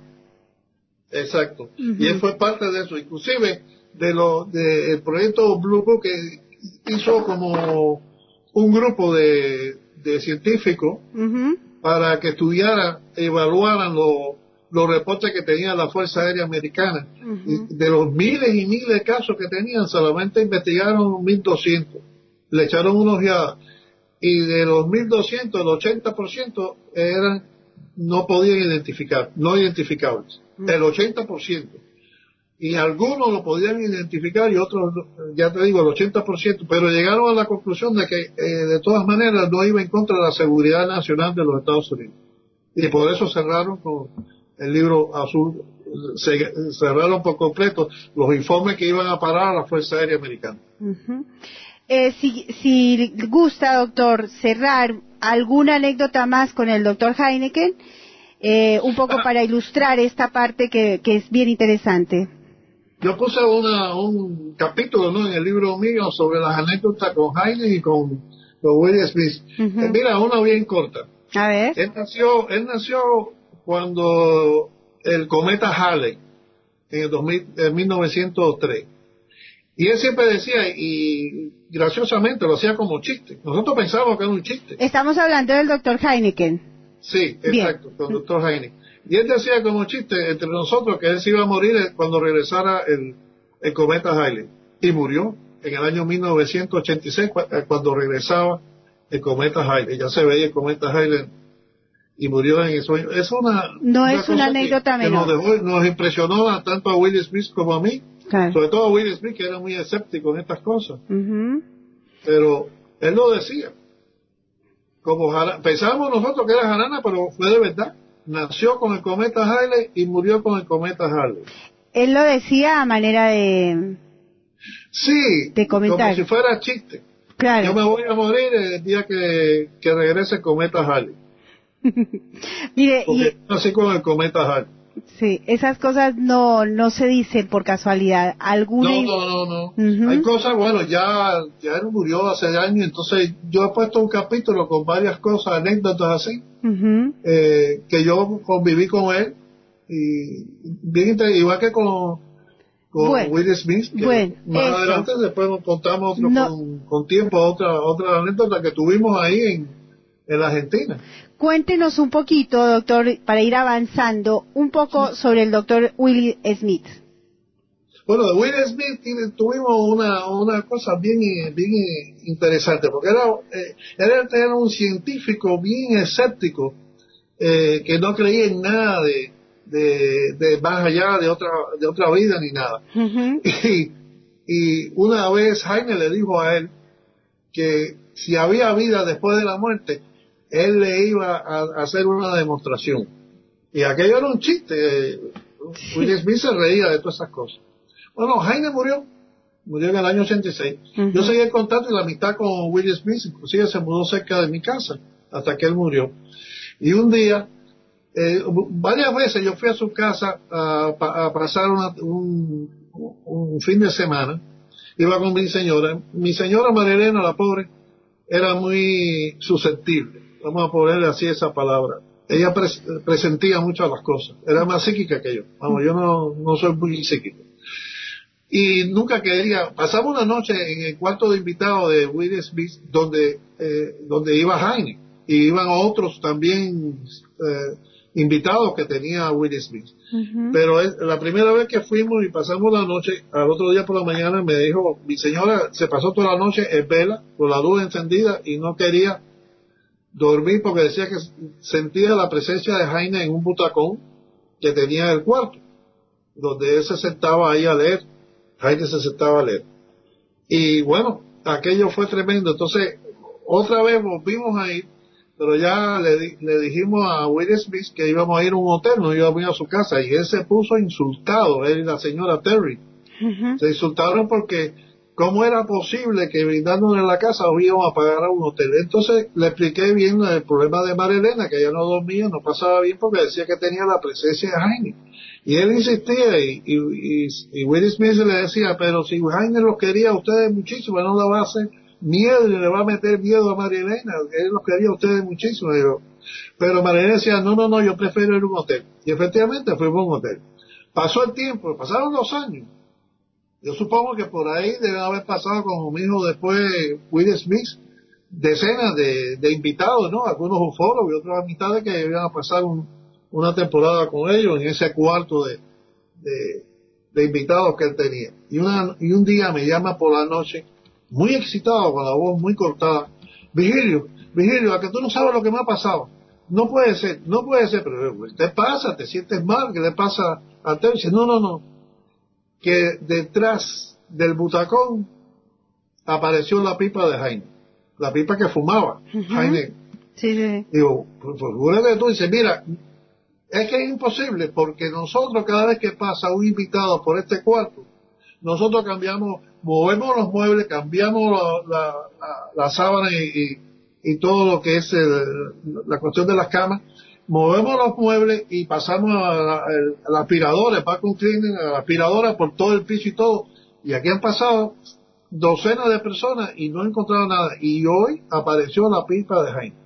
Exacto. Uh-huh. Y él fue parte de eso, inclusive de lo de el proyecto Blue Book, que hizo como un grupo de, de científicos uh-huh. para que estudiaran, evaluaran los los reportes que tenía la Fuerza Aérea Americana. Uh-huh. Y de los miles y miles de casos que tenían, solamente investigaron mil doscientos. Le echaron unos ojeada. Y de los mil doscientos, el ochenta por ciento eran, no podían identificar, no identificables. Uh-huh. El ochenta por ciento. Y algunos lo podían identificar y otros, ya te digo, el ochenta por ciento, pero llegaron a la conclusión de que eh, de todas maneras no iba en contra de la seguridad nacional de los Estados Unidos. Y por eso cerraron con el libro azul se cerraron por completo los informes que iban a parar a la Fuerza Aérea Americana. Uh-huh. eh, si, si gusta, doctor, cerrar alguna anécdota más con el doctor Heineken, eh, un poco para ilustrar esta parte que, que es bien interesante. Yo puse una, un capítulo, ¿no?, en el libro mío sobre las anécdotas con Heineken y con, con Will Smith. Uh-huh. Eh, mira, una bien corta. A ver. Él nació, él nació cuando el cometa Halley, en el dos mil, en mil novecientos tres. Y él siempre decía, y graciosamente lo hacía como chiste. Nosotros pensábamos que era un chiste. Estamos hablando del doctor Heineken. Sí, exacto, con el doctor Heineken. Y él decía como chiste entre nosotros que él se iba a morir cuando regresara el, el cometa Halley. Y murió en el año mil novecientos ochenta y seis cuando regresaba el cometa Halley. Ya se veía el cometa Halley y murió en el sueño. Es una no una es una anécdota que, que menor. Nos, dejó, nos impresionó a, tanto a Will Smith como a mí. Claro. Sobre todo a Will Smith, que era muy escéptico en estas cosas. Uh-huh. Pero él lo decía. Como jara, pensábamos nosotros que era jarana, pero fue de verdad. Nació con el cometa Halley y murió con el cometa Halley. Él lo decía a manera de... Sí, de comentar. como si fuera chiste. Claro. Yo me voy a morir el día que, que regrese el cometa Halley. Mire, porque y... así con el cometa Halley. Sí, esas cosas no no se dicen por casualidad. ¿Alguna... No, no, no, no. Uh-huh. Hay cosas, bueno, ya, ya él murió hace años, entonces yo he puesto un capítulo con varias cosas, anécdotas así, uh-huh. eh, que yo conviví con él, y bien igual que con, con bueno, Will Smith, que bueno, más eso. adelante después nos contamos otro, no. con, con tiempo otra otra anécdota que tuvimos ahí en, en la Argentina. Cuéntenos un poquito, doctor, para ir avanzando, un poco sobre el doctor Will Smith. Bueno, de Will Smith tuvimos una una cosa bien bien interesante, porque era, eh, era, era un científico bien escéptico, eh, que no creía en nada de, de, de más allá de otra de otra vida ni nada. Uh-huh. Y, y una vez Jaime le dijo a él que si había vida después de la muerte, él le iba a, a hacer una demostración. Y aquello era un chiste. Will Smith se reía de todas esas cosas. Bueno, Jaime murió, murió en el año ochenta y seis. Uh-huh. Yo seguí en contacto y la amistad con Will Smith, inclusive se mudó cerca de mi casa hasta que él murió. Y un día, eh, varias veces yo fui a su casa a, a pasar una, un, un fin de semana. Iba con mi señora. Mi señora María Elena, la pobre, era muy susceptible. Vamos a ponerle así esa palabra. Ella pres, presentía muchas las cosas. Era más psíquica que yo. Vamos, yo no, no soy muy psíquico. Y nunca quería... Pasamos una noche en el cuarto de invitados de Will Smith, donde, eh, donde iba Jaime. Y iban otros también eh, invitados que tenía Will Smith. Uh-huh. Pero es, la primera vez que fuimos y pasamos la noche, al otro día por la mañana me dijo, mi señora se pasó toda la noche en vela, con la luz encendida, y no quería dormir porque decía que sentía la presencia de Jaime en un butacón que tenía en el cuarto, donde él se sentaba ahí a leer. Jaime se sentaba a leer. Y bueno, aquello fue tremendo. Entonces, otra vez volvimos a ir, pero ya le, le dijimos a Will Smith que íbamos a ir a un hotel, no íbamos a ir a su casa, y él se puso insultado, él y la señora Terry. Uh-huh. Se insultaron porque ¿cómo era posible que brindándonos en la casa íbamos a pagar a un hotel? Entonces le expliqué bien el problema de María Elena, que ella no dormía, no pasaba bien porque decía que tenía la presencia de Jaime. Y él insistía, y, y, y, y Will Smith le decía, pero si Jaime los quería a ustedes muchísimo, no le va a hacer miedo y le va a meter miedo a María Elena, él los quería a ustedes muchísimo. Y yo, pero María Elena decía, no, no, no, yo prefiero ir a un hotel. Y efectivamente fuimos a un hotel. Pasó el tiempo, pasaron dos años. Yo supongo que por ahí debe haber pasado como mismo después Will Smith, decenas de, de invitados, ¿no? Algunos ufólogos y otras amistades que iban a pasar un, una temporada con ellos en ese cuarto de, de, de invitados que él tenía. Y, una, y un día me llama por la noche, muy excitado, con la voz muy cortada, Vigilio, Vigilio, a que tú no sabes lo que me ha pasado. No puede ser, no puede ser, pero ¿qué te pasa? ¿Te sientes mal? ¿Qué le pasa a ti? Dice, no, no, no. Que detrás del butacón apareció la pipa de Jaime, la pipa que fumaba. Uh-huh. Jaime. Sí, sí. Digo, por favor, tú dices, mira, Es que es imposible, porque nosotros cada vez que pasa un invitado por este cuarto, nosotros cambiamos, movemos los muebles, cambiamos la, la, la, la sábana y, y, y todo lo que es el, la cuestión de las camas, movemos los muebles y pasamos a la, a la aspiradora, el vacuum cleaner, a la aspiradora por todo el piso y todo. Y aquí han pasado docenas de personas y no he encontrado nada. Y hoy apareció la pipa de Jaime.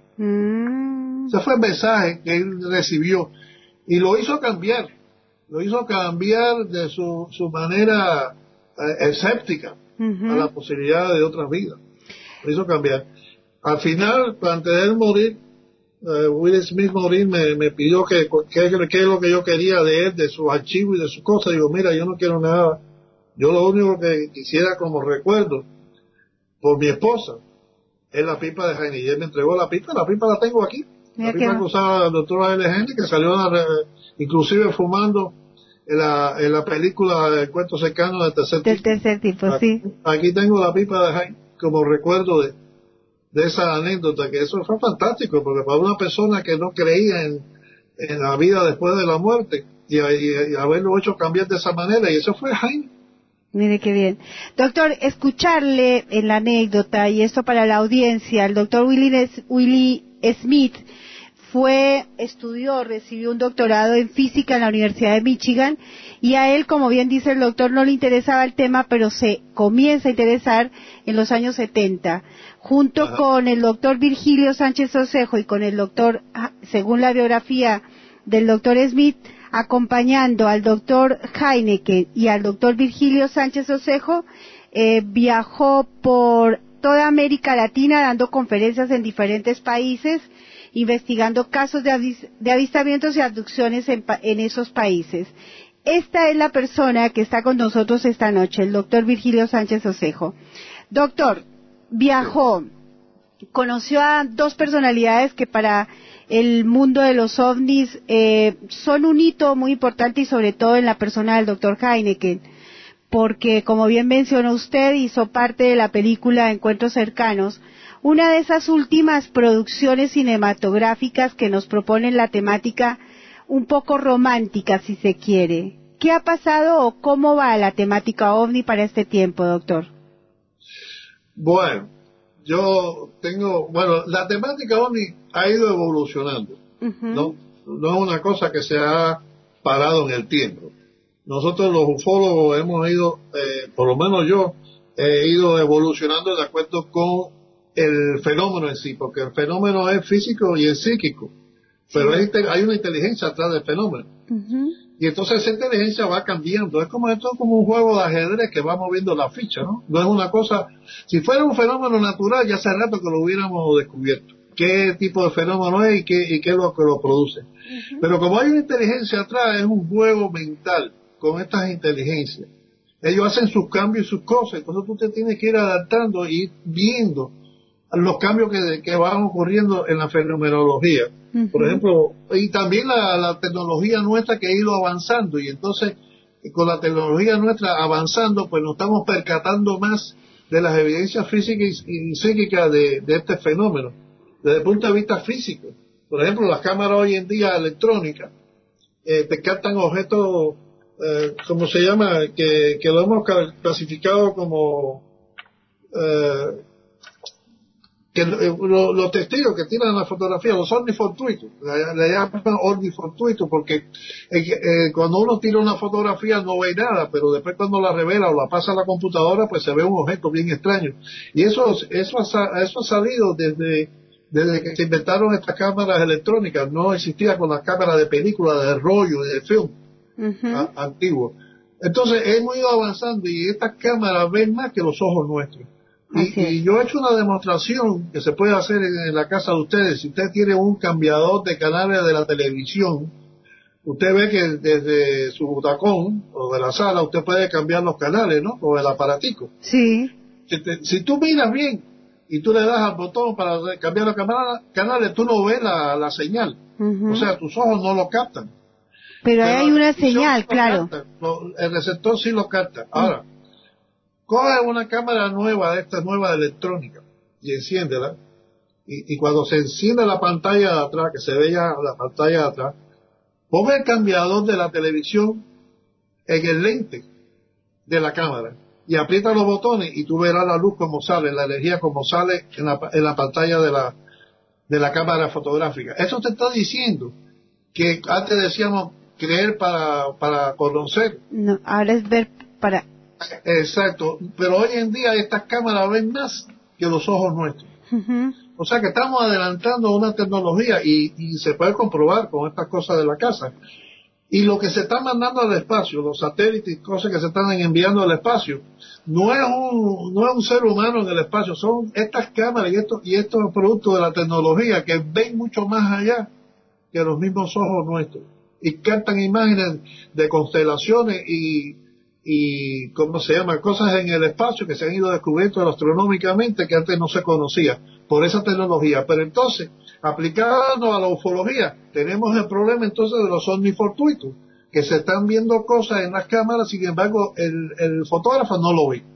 Mm. Ese fue el mensaje que él recibió. Y lo hizo cambiar. Lo hizo cambiar de su, su manera eh, escéptica uh-huh. a la posibilidad de otras vidas. Lo hizo cambiar. Al final, antes de él morir, uh, Will Smith morir, me, me pidió que qué es lo que yo quería de él, de sus archivos y de sus cosas. Digo, mira, yo no quiero nada. Yo lo único que quisiera como recuerdo por mi esposa es la pipa de Jaime. Y él me entregó la pipa, la pipa la tengo aquí. La pipa que usaba el doctor A L Henry, que salió la, inclusive fumando en la, en la película El cuento cercano del tercer tipo. Del tercer tipo, aquí, sí. Aquí tengo la pipa de Jaime como recuerdo de, de esa anécdota, que eso fue fantástico, porque para una persona que no creía en, en la vida después de la muerte, y, y, y haberlo hecho cambiar de esa manera, y eso fue Jaime. Mire qué bien. Doctor, escucharle en la anécdota, y esto para la audiencia, el doctor Willie, Willie Smith fue, estudió, recibió un doctorado en física en la Universidad de Michigan, y a él, como bien dice el doctor, no le interesaba el tema, pero se comienza a interesar en los años setenta, junto Ajá. con el doctor Virgilio Sánchez Osejo y con el doctor, según la biografía del doctor Smith, acompañando al doctor Heineken y al doctor Virgilio Sánchez Osejo, eh, viajó por toda América Latina dando conferencias en diferentes países, investigando casos de, avis, de avistamientos y abducciones en, en esos países. Esta es la persona que está con nosotros esta noche, el doctor Virgilio Sánchez Osejo. Doctor, viajó, conoció a dos personalidades que para el mundo de los ovnis eh, son un hito muy importante, y sobre todo en la persona del doctor Heineken, porque como bien mencionó usted, hizo parte de la película Encuentros Cercanos, una de esas últimas producciones cinematográficas que nos proponen la temática un poco romántica, si se quiere. ¿Qué ha pasado o cómo va la temática ovni para este tiempo, doctor? Bueno, yo tengo, bueno, la temática ovni ha ido evolucionando, uh-huh. ¿no? No es una cosa que se ha parado en el tiempo. Nosotros los ufólogos hemos ido, eh, por lo menos yo, he ido evolucionando de acuerdo con el fenómeno en sí, porque el fenómeno es físico y es psíquico, pero sí. es, hay una inteligencia atrás del fenómeno. Uh-huh. Y entonces esa inteligencia va cambiando. Es como esto es como un juego de ajedrez que va moviendo la ficha, ¿no? No es una cosa, si fuera un fenómeno natural, ya hace rato que lo hubiéramos descubierto. Qué tipo de fenómeno es y qué, y qué es lo que lo produce. Uh-huh. Pero como hay una inteligencia atrás, es un juego mental con estas inteligencias. Ellos hacen sus cambios y sus cosas, entonces tú te tienes que ir adaptando y ir viendo los cambios que, que van ocurriendo en la fenomenología. Uh-huh. Por ejemplo, y también la, la tecnología nuestra que ha ido avanzando, y entonces con la tecnología nuestra avanzando, pues nos estamos percatando más de las evidencias físicas y, y psíquicas de, de este fenómeno, desde el punto de vista físico. Por ejemplo, las cámaras hoy en día electrónicas eh, te captan objetos, eh, ¿cómo se llama? Que, que lo hemos clasificado como eh, que lo, los testigos que tiran la fotografía, los ovnis fortuitos, le, le llaman ovnis fortuitos porque eh, eh, cuando uno tira una fotografía no ve nada, pero después cuando la revela o la pasa a la computadora, pues se ve un objeto bien extraño. Y eso eso ha, eso ha salido desde desde que se inventaron estas cámaras electrónicas. No existía con las cámaras de película, de rollo, de film uh-huh. a, antiguo. Entonces hemos ido avanzando y estas cámaras ven más que los ojos nuestros. Y, y yo he hecho una demostración que se puede hacer en, en la casa de ustedes. Si usted tiene un cambiador de canales de la televisión, usted ve que desde su butacón o de la sala usted puede cambiar los canales, ¿no? O el aparatico. Sí. Si, te, si tú miras bien y tú le das al botón para cambiar los canales, tú no ves la, la señal. Uh-huh. O sea, tus ojos no lo captan. Pero, Pero hay una señal, claro. Capta, el receptor sí lo capta. Ahora, uh-huh. coge una cámara nueva, de esta nueva electrónica, y enciéndela, y, y cuando se enciende la pantalla de atrás, que se ve ya la pantalla de atrás, Pon el cambiador de la televisión en el lente de la cámara y aprieta los botones y tú verás la luz como sale, la energía como sale en la, en la pantalla de la, de la cámara fotográfica. Eso te está diciendo que antes decíamos creer para, para conocer. No, ahora es ver para... Exacto, pero hoy en día estas cámaras ven más que los ojos nuestros. Uh-huh. O sea que estamos adelantando una tecnología y, y se puede comprobar con estas cosas de la casa. Y lo que se está mandando al espacio, los satélites y cosas que se están enviando al espacio, no es un, no es un ser humano en el espacio, son estas cámaras y estos, y estos productos de la tecnología que ven mucho más allá que los mismos ojos nuestros. Y captan imágenes de constelaciones y, y, ¿cómo se llama? Cosas en el espacio que se han ido descubriendo astronómicamente que antes no se conocía por esa tecnología. Pero entonces, aplicando a la ufología, tenemos el problema entonces de los ovnis fortuitos, que se están viendo cosas en las cámaras, sin embargo, el, el fotógrafo no lo ve.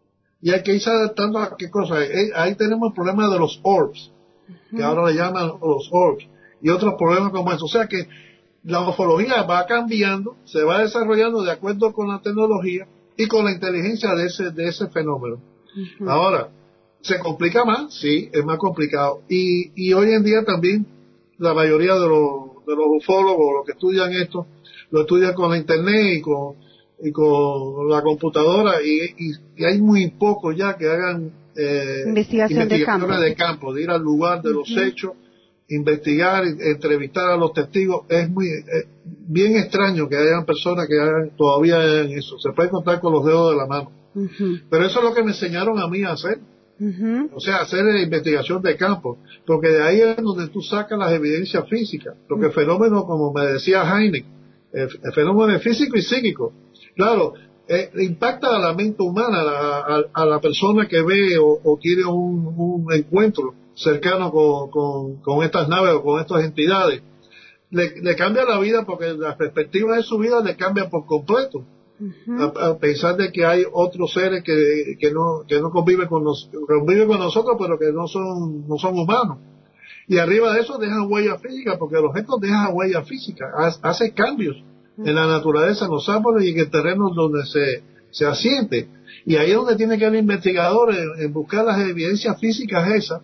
Y hay que irse adaptando a qué cosa. Ahí, ahí tenemos el problema de los orbs, que uh-huh. ahora le llaman los orbs, y otros problemas como eso. O sea que la ufología va cambiando, se va desarrollando de acuerdo con la tecnología y con la inteligencia de ese, de ese fenómeno. Uh-huh. Ahora, ¿se complica más? Sí, es más complicado. Y, y hoy en día también la mayoría de los, de los ufólogos, los que estudian esto, lo estudian con la internet y con, y con la computadora y, y, y hay muy pocos ya que hagan eh, Investigación investigaciones de campo. de campo, de ir al lugar de uh-huh. los hechos, investigar, entrevistar a los testigos. Es muy eh, bien extraño que hayan personas que hagan, todavía hagan eso. Se puede contar con los dedos de la mano. Uh-huh. Pero eso es lo que me enseñaron a mí a hacer. Uh-huh. O sea, hacer investigación de campo, porque de ahí es donde tú sacas las evidencias físicas, porque uh-huh. el fenómeno, como me decía Heine, el, el fenómeno es físico y psíquico. Claro, eh, impacta a la mente humana, a la, a, a la persona que ve o, o tiene un, un encuentro cercano con, con, con estas naves o con estas entidades. Le, le cambia la vida porque la perspectiva de su vida le cambia por completo. Uh-huh. A, a pesar de que hay otros seres que, que no que no conviven con nos, conviven con nosotros, pero que no son no son humanos. Y arriba de eso dejan huella física, porque los objetos dejan huella física, hace cambios uh-huh. en la naturaleza, en los árboles y en el terreno donde se se asiente. Y ahí es donde tiene que ir el investigador en, en buscar las evidencias físicas esas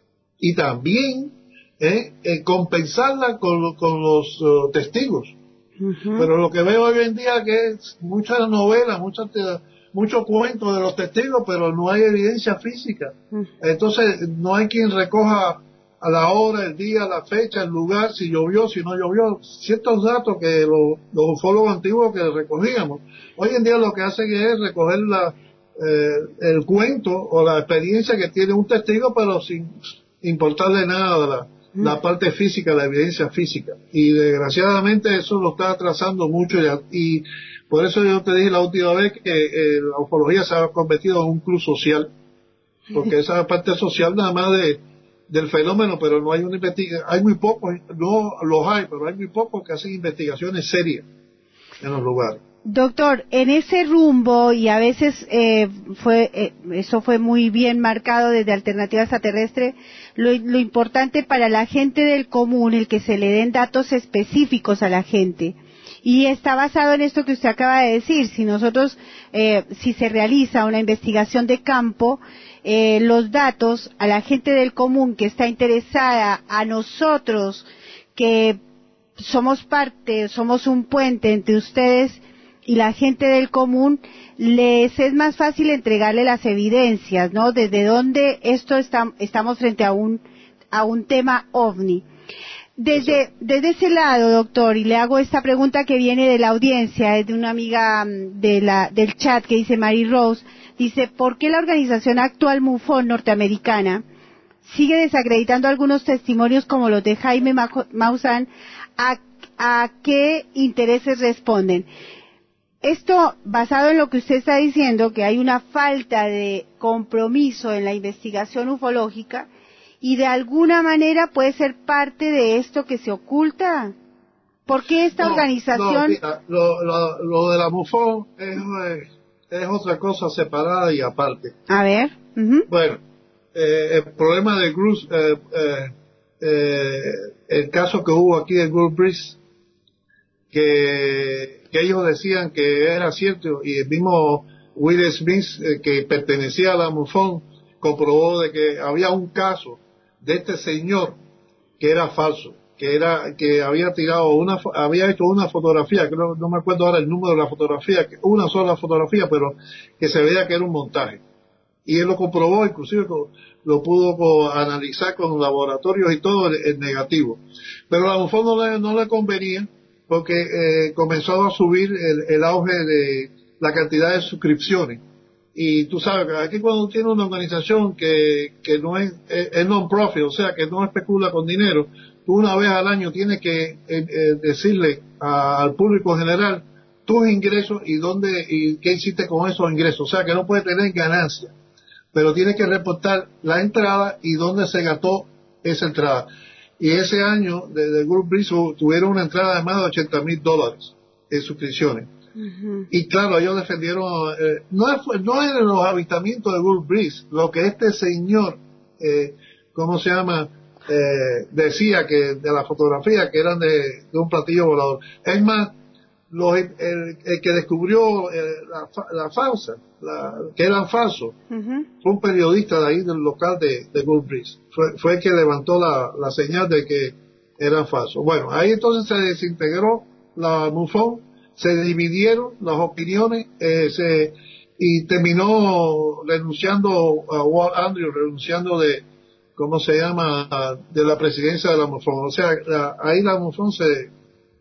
y también eh, eh, compensarla con, con los uh, testigos. Uh-huh. Pero lo que veo hoy en día que es muchas novelas, muchas muchos cuentos de los testigos, pero no hay evidencia física. Uh-huh. Entonces no hay quien recoja a la hora, el día, la fecha, el lugar, si llovió, si no llovió, ciertos datos que los, los ufólogos antiguos que recogíamos. Hoy en día lo que hacen es recoger la, eh, el cuento o la experiencia que tiene un testigo, pero sin importarle nada de la la parte física, la evidencia física, y desgraciadamente eso lo está atrasando mucho ya, y por eso yo te dije la última vez que eh, la ufología se ha convertido en un club social, porque esa parte social nada más de del fenómeno, pero no hay una investigación, hay muy pocos, no los hay, pero hay muy pocos que hacen investigaciones serias en los lugares. Doctor, en ese rumbo, y a veces eh, fue eh, eso fue muy bien marcado desde Alternativa Extraterrestre, lo, lo importante para la gente del común, el que se le den datos específicos a la gente. Y está basado en esto que usted acaba de decir. Si nosotros, eh, si se realiza una investigación de campo, eh, los datos a la gente del común que está interesada, a nosotros que somos parte, somos un puente entre ustedes y la gente del común, les es más fácil entregarle las evidencias, ¿no? Desde dónde esto está, estamos frente a un a un tema ovni. Desde desde ese lado, doctor, y le hago esta pregunta que viene de la audiencia, es de una amiga de la del chat que dice Mary Rose, dice, ¿por qué la organización actual MUFON norteamericana sigue desacreditando algunos testimonios como los de Jaime Maussan? ¿A, a qué intereses responden? Esto, basado en lo que usted está diciendo, que hay una falta de compromiso en la investigación ufológica, y de alguna manera puede ser parte de esto que se oculta. ¿Por qué esta no, organización? No, mira, lo, lo, lo de la MUFON es, es otra cosa separada y aparte. A ver. Uh-huh. Bueno, eh, el problema de Bruce, eh, eh, eh, el caso que hubo aquí de Gould Bridge, que, que ellos decían que era cierto, y el mismo Will Smith, eh, que pertenecía a la MUFON, comprobó de que había un caso de este señor que era falso, que era que había tirado una, había hecho una fotografía, creo, no me acuerdo ahora el número de la fotografía, una sola fotografía, pero que se veía que era un montaje. Y él lo comprobó, inclusive lo pudo analizar con laboratorios y todo en negativo. Pero a la MUFON no le, no le convenía, porque eh, comenzó a subir el, el auge de la cantidad de suscripciones. Y tú sabes que aquí cuando tiene una organización que, que no es, es, es non-profit, o sea, que no especula con dinero, tú una vez al año tienes que eh, eh, decirle a, al público general tus ingresos y dónde y qué hiciste con esos ingresos. O sea, que no puedes tener ganancia, pero tienes que reportar la entrada y dónde se gastó esa entrada. Y ese año de, de Group Breeze tuvieron una entrada de más de ochenta mil dólares en suscripciones. Uh-huh. Y claro, ellos defendieron, eh, no, es, no eran los avistamientos de Group Breeze, lo que este señor, eh, ¿cómo se llama? Eh, decía que de la fotografía que eran de, de un platillo volador. Es más, los, el, el que descubrió eh, la, la falsa, la, que eran falsos, uh-huh. fue un periodista de ahí del local de, de Group Breeze. Fue, fue el que levantó la, la señal de que eran falsos. Bueno, ahí entonces se desintegró la MUFON, se dividieron las opiniones, eh, se, y terminó renunciando a Walt Andrews, renunciando de, ¿cómo se llama?, de la presidencia de la MUFON. O sea, la, ahí la MUFON se,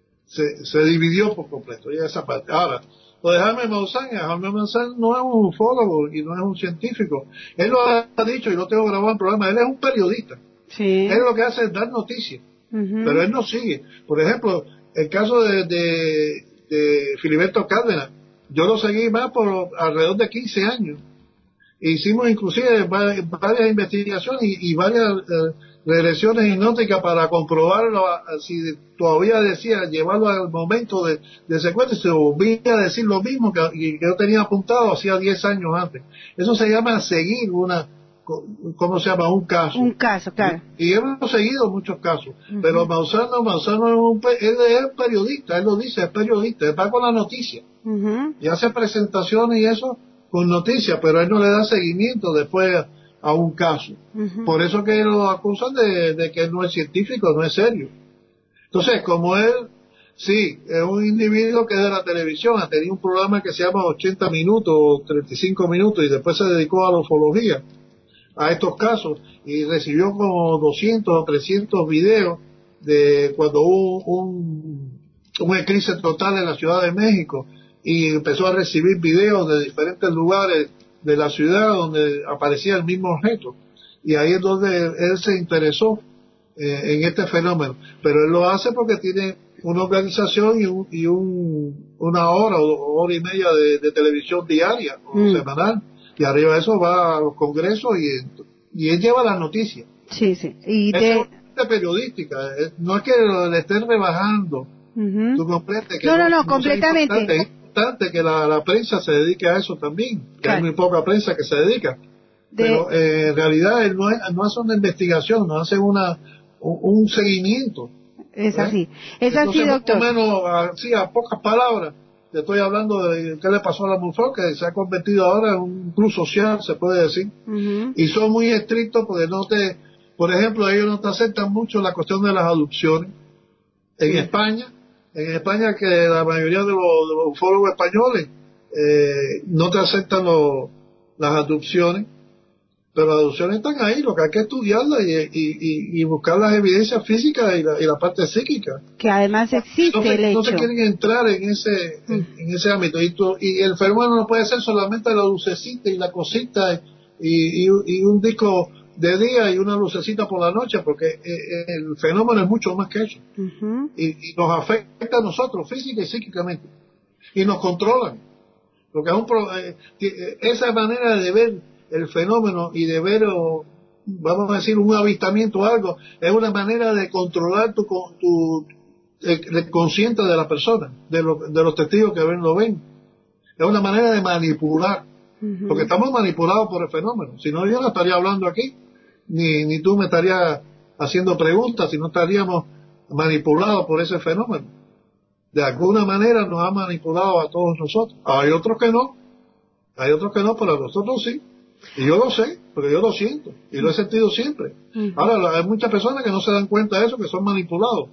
se, se dividió por completo, ya esa parte. Ahora, lo de Jaime Maussan, Jaime Maussan no es un ufólogo y no es un científico. Él lo ha dicho y lo tengo grabado en el programa, él es un periodista. Sí. Él lo que hace es dar noticias, uh-huh. pero él no sigue. Por ejemplo, el caso de, de, de Filiberto Cárdenas, yo lo seguí más por alrededor de quince años. Hicimos inclusive varias, varias investigaciones y, y varias eh, regresiones hipnóticas para comprobarlo, si todavía decía, llevarlo al momento de, de secuestro, y se volvía a decir lo mismo que, que yo tenía apuntado hacía diez años antes. Eso se llama seguir una, ¿cómo se llama? Un caso. Un caso, claro. Y, y hemos seguido muchos casos, uh-huh. pero Maussan no, Maussan no es un, él es periodista, él lo dice, es periodista, él va con la noticia, uh-huh. y hace presentaciones y eso con noticias, pero él no le da seguimiento después a, a un caso. Uh-huh. Por eso que lo acusan de, de que él no es científico, no es serio. Entonces, como él, sí, es un individuo que es de la televisión, ha tenido un programa que se llama ochenta minutos o treinta y cinco minutos y después se dedicó a la ufología, a estos casos, y recibió como doscientos o trescientos videos de cuando hubo un, un eclipse total en la Ciudad de México, y empezó a recibir videos de diferentes lugares de la ciudad donde aparecía el mismo objeto, y ahí es donde él se interesó eh, en este fenómeno. Pero él lo hace porque tiene una organización y, un, y un, una hora o hora y media de, de televisión diaria o mm. semanal, y arriba de eso va a los congresos y, y él lleva las noticias. Sí, sí. Y es de... una periodística, no es que le estén rebajando. Uh-huh. ¿Tú comprendes? Que no, no, no, no, no completamente. Que la, la prensa se dedique a eso también, que claro. hay muy poca prensa que se dedica, de... pero eh, en realidad él no, es, no hace una investigación, no hace una un, un seguimiento. Es ¿eh? así, es Entonces, así, doctor. Más o menos, así, a pocas palabras, te estoy hablando de qué le pasó a la MUFON, que se ha convertido ahora en un club social, se puede decir, uh-huh. y son muy estrictos porque no te, por ejemplo, ellos no te aceptan mucho la cuestión de las adopciones. En sí. España, En España, que la mayoría de los, de los ufólogos españoles eh, no te aceptan lo, las adopciones, pero las adopciones están ahí, lo que hay que estudiarlas y, y, y, y buscar las evidencias físicas y la, y la parte psíquica. Que además existe no se, el hecho. No se quieren entrar en ese mm. en, en ese ámbito. Y, tu, y el fenómeno no puede ser solamente la lucecita y la cosita y, y, y un disco de día y una lucecita por la noche, porque eh, el fenómeno es mucho más que eso. Uh-huh. y, y nos afecta a nosotros física y psíquicamente y nos controlan, porque es un pro, eh, esa manera de ver el fenómeno y de ver, o, vamos a decir, un avistamiento o algo, es una manera de controlar tu, tu el consciente de la persona, de, lo, de los testigos que ven lo ven. Es una manera de manipular, uh-huh. porque estamos manipulados por el fenómeno. Si no, yo no estaría hablando aquí, ni, ni tú me estarías haciendo preguntas, si no estaríamos manipulados por ese fenómeno. de alguna manera nos ha manipulado a todos nosotros. Hay otros que no, hay otros que no, pero a nosotros sí. Y yo lo sé, porque yo lo siento, y lo he sentido siempre. Uh-huh. Ahora, hay muchas personas que no se dan cuenta de eso, que son manipulados.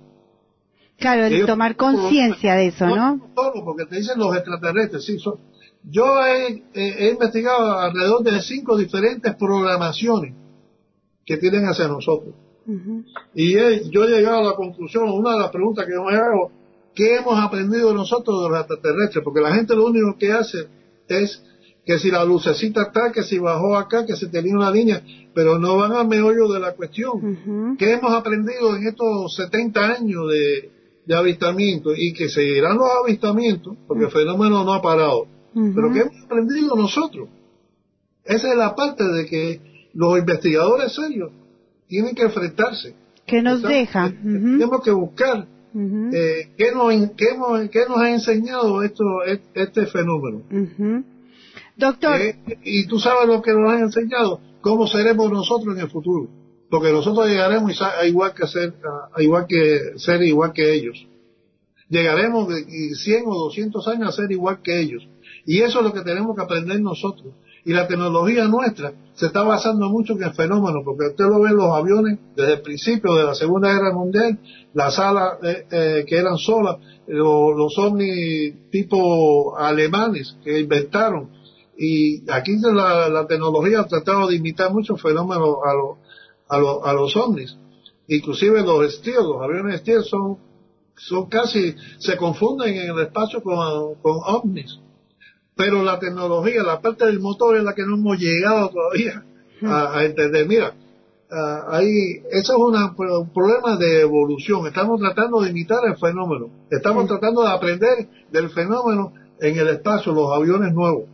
Claro, el tomar conciencia de eso, ¿no? No solo porque te dicen los extraterrestres, sí. Son, yo he, he, he investigado alrededor de cinco diferentes programaciones que tienen hacia nosotros. Uh-huh. Y he, yo he llegado a la conclusión, una de las preguntas que yo me hago, ¿qué hemos aprendido nosotros de los extraterrestres? Porque la gente lo único que hace es que si la lucecita está, que si bajó acá, que si tenía una línea, pero no van al meollo de la cuestión. Uh-huh. ¿Qué hemos aprendido en estos setenta años de, de avistamiento? Y que seguirán los avistamientos, porque uh-huh. el fenómeno no ha parado. Uh-huh. Pero ¿qué hemos aprendido nosotros? Esa es la parte de que los investigadores serios tienen que enfrentarse. ¿Qué nos Estamos, deja? Uh-huh. Tenemos que buscar uh-huh. eh, ¿qué, nos, qué, nos, qué nos ha enseñado esto, este fenómeno. Uh-huh. Doctor. Eh, y tú sabes lo que nos han enseñado, cómo seremos nosotros en el futuro, porque nosotros llegaremos a igual que ser, a igual que ser igual que ellos. Llegaremos de cien o doscientos años a ser igual que ellos. Y eso es lo que tenemos que aprender nosotros. Y la tecnología nuestra se está basando mucho en el fenómeno, porque usted lo ve en los aviones desde el principio de la Segunda Guerra Mundial, las alas eh, eh, que eran solas, los, los ovnis tipo alemanes que inventaron. Y aquí la, la tecnología ha tratado de imitar muchos fenómenos a, lo, a, lo, a los ovnis. Inclusive los Stealth, los aviones Stealth son, son casi, se confunden en el espacio con, con ovnis. Pero la tecnología, la parte del motor es la que no hemos llegado todavía a, a entender. Mira, uh, ahí, eso es una, un problema de evolución. Estamos tratando de imitar el fenómeno. Estamos tratando de aprender del fenómeno en el espacio, los aviones nuevos.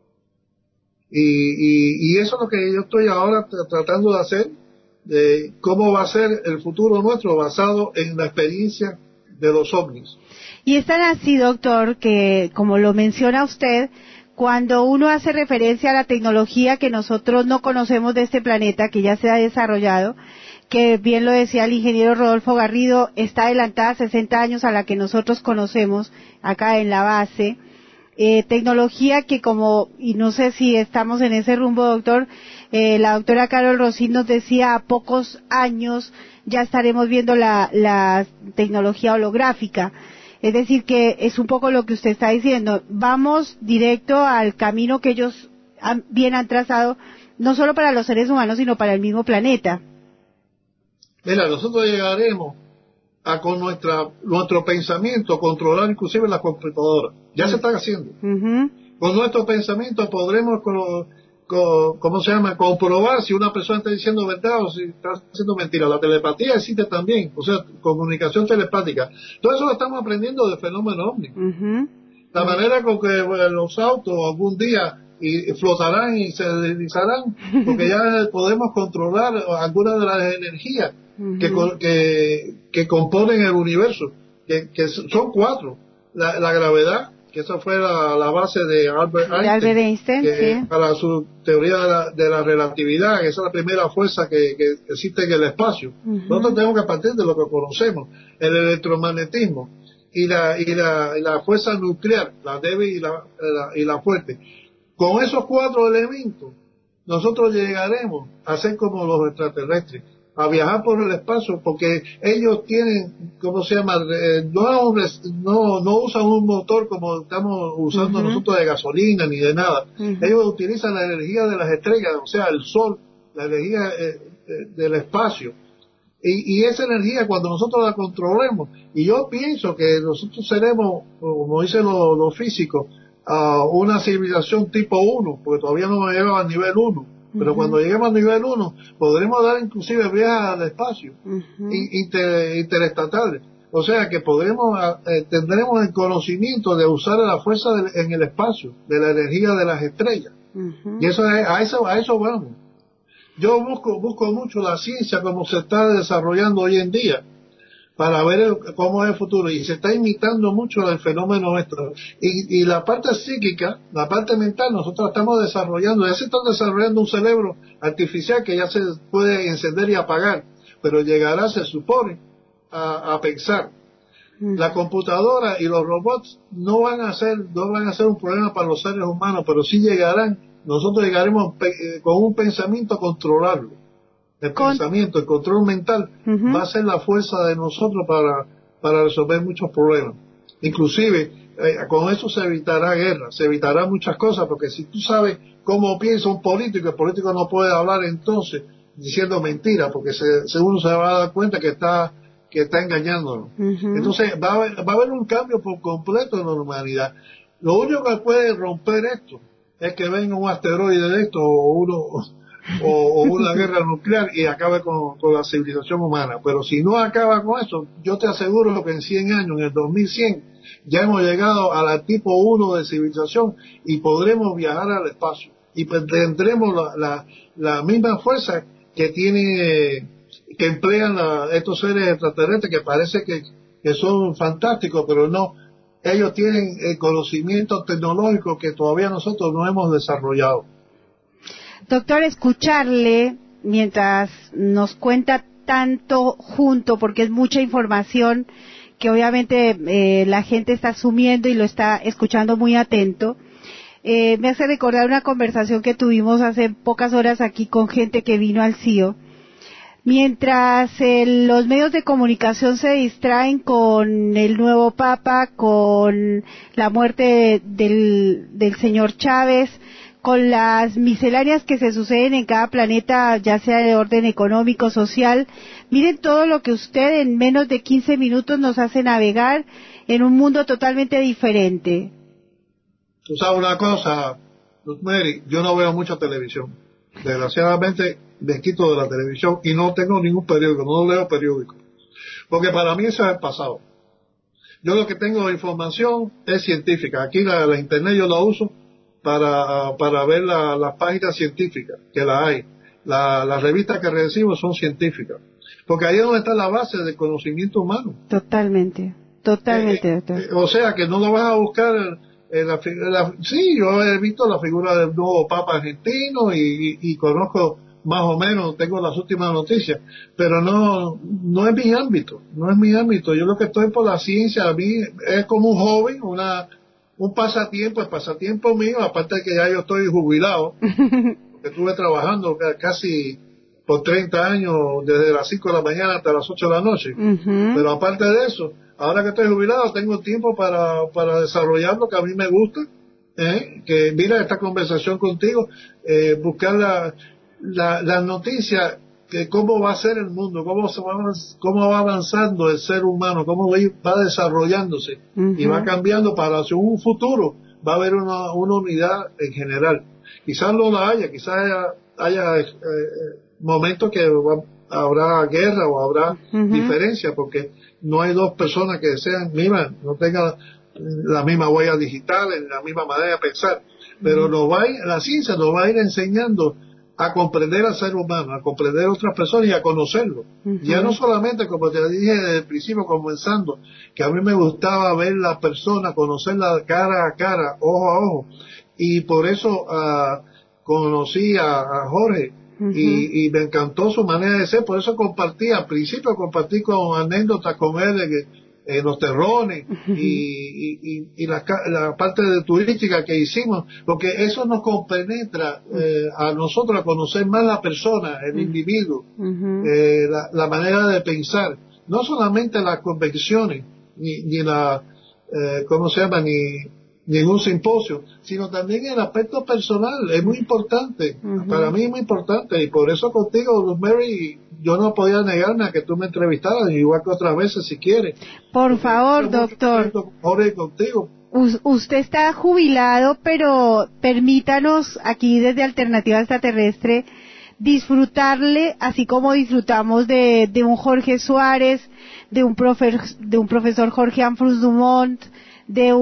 Y, y, y eso es lo que yo estoy ahora t- tratando de hacer, de cómo va a ser el futuro nuestro basado en la experiencia de los ovnis. Y es tan así, doctor, que como lo menciona usted, cuando uno hace referencia a la tecnología que nosotros no conocemos de este planeta, que ya se ha desarrollado, que bien lo decía el ingeniero Rodolfo Garrido, está adelantada sesenta años a la que nosotros conocemos acá en la base. Eh, tecnología que como, y no sé si estamos en ese rumbo, doctor, eh, la doctora Carol Rosín nos decía, a pocos años ya estaremos viendo la, la tecnología holográfica. Es decir, que es un poco lo que usted está diciendo. Vamos directo al camino que ellos han, bien han trazado, no solo para los seres humanos, sino para el mismo planeta. Mira, nosotros llegaremos a con nuestra nuestro pensamiento controlar inclusive las computadoras. Ya uh-huh. se están haciendo. Uh-huh. Con nuestro pensamiento podremos, con, con, ¿cómo se llama?, comprobar si una persona está diciendo verdad o si está diciendo mentira. La telepatía existe también, o sea, comunicación telepática. Todo eso lo estamos aprendiendo del fenómeno ovni. Uh-huh. La uh-huh. manera con que bueno, los autos algún día y, y flotarán y se deslizarán, porque ya podemos controlar algunas de las energías uh-huh. que, que, que componen el universo, que, que son cuatro. La, la gravedad, que esa fue la, la base de Albert Einstein, Albert Einstein que, sí. para su teoría de la, de la relatividad, que esa es la primera fuerza que, que existe en el espacio. Uh-huh. Nosotros tenemos que partir de lo que conocemos, el electromagnetismo y la, y la, y la fuerza nuclear, la débil y la, la, y la fuerte. Con esos cuatro elementos, nosotros llegaremos a ser como los extraterrestres, a viajar por el espacio, porque ellos tienen, ¿cómo se llama? Eh, no, no, no usan un motor como estamos usando uh-huh. nosotros de gasolina ni de nada. Uh-huh. Ellos utilizan la energía de las estrellas, o sea, el sol, la energía eh, del espacio. Y, y esa energía, cuando nosotros la controlemos, y yo pienso que nosotros seremos, como dicen los, los físicos, uh, una civilización tipo uno, porque todavía no hemos llegado al nivel uno. Pero uh-huh. cuando lleguemos al nivel uno, podremos dar inclusive viajes al espacio, uh-huh. inter, interestatales. O sea que podremos, eh, tendremos el conocimiento de usar la fuerza de, en el espacio, de la energía de las estrellas. Uh-huh. Y eso es, a eso, a eso vamos. Yo busco, busco mucho la ciencia como se está desarrollando hoy en día, para ver el, cómo es el futuro, y se está imitando mucho el fenómeno nuestro. Y, y la parte psíquica, la parte mental, nosotros estamos desarrollando, ya se está desarrollando un cerebro artificial que ya se puede encender y apagar, pero llegará, se supone, a, a pensar. Uh-huh. La computadora y los robots no van a ser, no van a ser un problema para los seres humanos, pero sí llegarán, nosotros llegaremos pe- con un pensamiento a controlarlo. El Con... pensamiento, el control mental uh-huh. va a ser la fuerza de nosotros para, para resolver muchos problemas. Inclusive, eh, con eso se evitará guerra, se evitará muchas cosas, porque si tú sabes cómo piensa un político, el político no puede hablar entonces diciendo mentiras, porque se, seguro se va a dar cuenta que está que está engañándonos. Uh-huh. Entonces va a, haber, va a haber un cambio por completo en la humanidad. Lo único que puede romper esto es que venga un asteroide de esto o uno o, o una guerra nuclear y acabe con, con la civilización humana. Pero si no acaba con eso, yo te aseguro que en cien años, en el dos mil cien, ya hemos llegado a la tipo uno de civilización y podremos viajar al espacio y pues tendremos la, la, la misma fuerza que tiene que emplean la, estos seres extraterrestres que parece que, que son fantásticos, pero no, ellos tienen el conocimiento tecnológico que todavía nosotros no hemos desarrollado. Doctor, escucharle mientras nos cuenta tanto junto, porque es mucha información que obviamente eh, la gente está asumiendo y lo está escuchando muy atento, eh, me hace recordar una conversación que tuvimos hace pocas horas aquí con gente que vino al C I O. Mientras eh, los medios de comunicación se distraen con el nuevo Papa, con la muerte del, del señor Chávez, con las misceláneas que se suceden en cada planeta, ya sea de orden económico, social, miren todo lo que usted en menos de quince minutos nos hace navegar en un mundo totalmente diferente. Tú sabes una cosa, Luz Mary, yo no veo mucha televisión. Desgraciadamente me quito de la televisión y no tengo ningún periódico, no leo periódico, porque para mí eso es el pasado. Yo lo que tengo de información es científica. Aquí la, la internet yo la uso para para ver las la páginas científicas, que la hay. La, las revistas que recibo son científicas, porque ahí es donde está la base del conocimiento humano. Totalmente, totalmente, eh, doctor. Eh, o sea que no lo vas a buscar... Eh, la, la, sí, yo he visto la figura del nuevo Papa argentino y, y, y conozco más o menos, tengo las últimas noticias, pero no no es mi ámbito, no es mi ámbito. Yo lo que estoy por la ciencia, a mí es como un hobby, una un pasatiempo, el pasatiempo mío, aparte de que ya yo estoy jubilado, porque estuve trabajando casi por treinta años, desde las cinco de la mañana hasta las ocho de la noche, uh-huh. Pero aparte de eso, ahora que estoy jubilado, tengo tiempo para, para desarrollar lo que a mí me gusta, ¿eh? Que mira esta conversación contigo, eh, buscar la, la, las noticias, que cómo va a ser el mundo, cómo, se va, cómo va avanzando el ser humano, cómo va, va desarrollándose, uh-huh. Y va cambiando para hacia un futuro, va a haber una, una unidad en general. Quizás no la haya, quizás haya, haya eh, momentos que va, habrá guerra o habrá uh-huh. diferencia, porque no hay dos personas que sean mismas, no tengan la misma huella digital, la misma manera de pensar, pero uh-huh. nos va a ir, la ciencia nos va a ir enseñando a comprender al ser humano, a comprender a otras personas y a conocerlo. Uh-huh. Ya no solamente, como te dije desde el principio comenzando, que a mí me gustaba ver la persona, conocerla cara a cara, ojo a ojo, y por eso uh, conocí a, a Jorge. Uh-huh. Y, y me encantó su manera de ser, por eso compartí, al principio compartí con anécdotas con él de que, eh, los terrones uh-huh. y, y, y la, la parte de turística que hicimos, porque eso nos compenetra eh, a nosotros a conocer más la persona, el uh-huh. individuo, uh-huh. eh, la, la manera de pensar, no solamente las convicciones, ni, ni la, eh, ¿cómo se llama? Ni ningún simposio, sino también el aspecto personal, es muy importante, uh-huh. Para mí es muy importante, y por eso contigo, Luz Mary, yo no podía negarme a que tú me entrevistaras, igual que otras veces si quieres. Por Porque favor, doctor. Jorge, contigo. U- usted está jubilado, pero permítanos aquí desde Alternativa Extraterrestre disfrutarle, así como disfrutamos de, de un Jorge Suárez, de un, profe, de un profesor Jorge Ambrus Dumont, de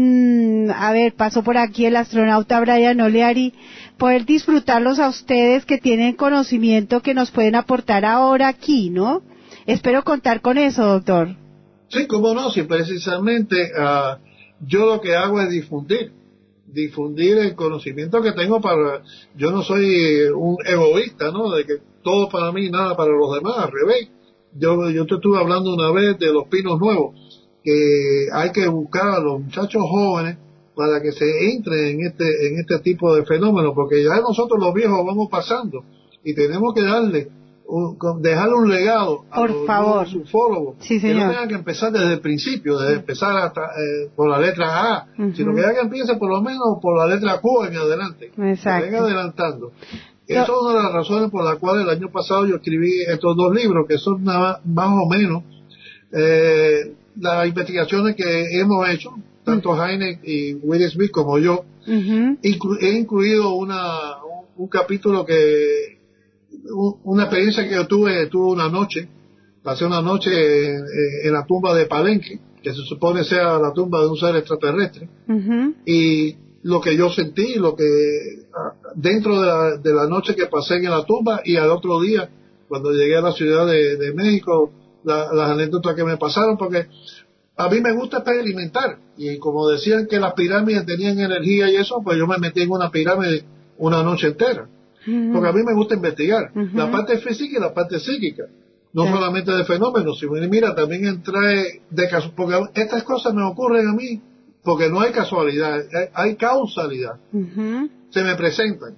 un, a ver, pasó por aquí el astronauta Brian O'Leary, poder disfrutarlos a ustedes que tienen conocimiento que nos pueden aportar ahora aquí, ¿no? Espero contar con eso, doctor. Sí, cómo no, si precisamente uh, yo lo que hago es difundir, difundir el conocimiento que tengo para, yo no soy un egoísta, ¿no? De que todo para mí, nada para los demás, al revés. Yo, yo te estuve hablando una vez de los pinos nuevos. que hay que buscar a los muchachos jóvenes para que se entren en este en este tipo de fenómenos, porque ya nosotros los viejos vamos pasando y tenemos que darle un, dejarle un legado a por los favor. nuevos ufólogos, sí, que no señor. tengan que empezar desde el principio, desde empezar hasta eh, por la letra A, uh-huh. sino que ya que empiece por lo menos por la letra Q en adelante, exacto. que venga adelantando. Esa es una de las razones por las cuales el año pasado yo escribí estos dos libros, que son nada, más o menos eh, las investigaciones que hemos hecho, tanto uh-huh. Heineck y Will Smith como yo. Uh-huh. Inclu- he incluido una un, un capítulo que un, una experiencia que yo tuve tuve una noche, pasé una noche en, en la tumba de Palenque, que se supone sea la tumba de un ser extraterrestre, uh-huh. y lo que yo sentí, lo que dentro de la, de la noche que pasé en la tumba, y al otro día cuando llegué a la Ciudad de, de México, la, las anécdotas que me pasaron, porque a mí me gusta experimentar, y como decían que las pirámides tenían energía y eso, pues yo me metí en una pirámide una noche entera, uh-huh. porque a mí me gusta investigar, uh-huh. la parte física y la parte psíquica, no sí. solamente de fenómenos, sino mira, también entré de caso, porque estas cosas me ocurren a mí, porque no hay casualidad, hay, hay causalidad, uh-huh. se me presentan.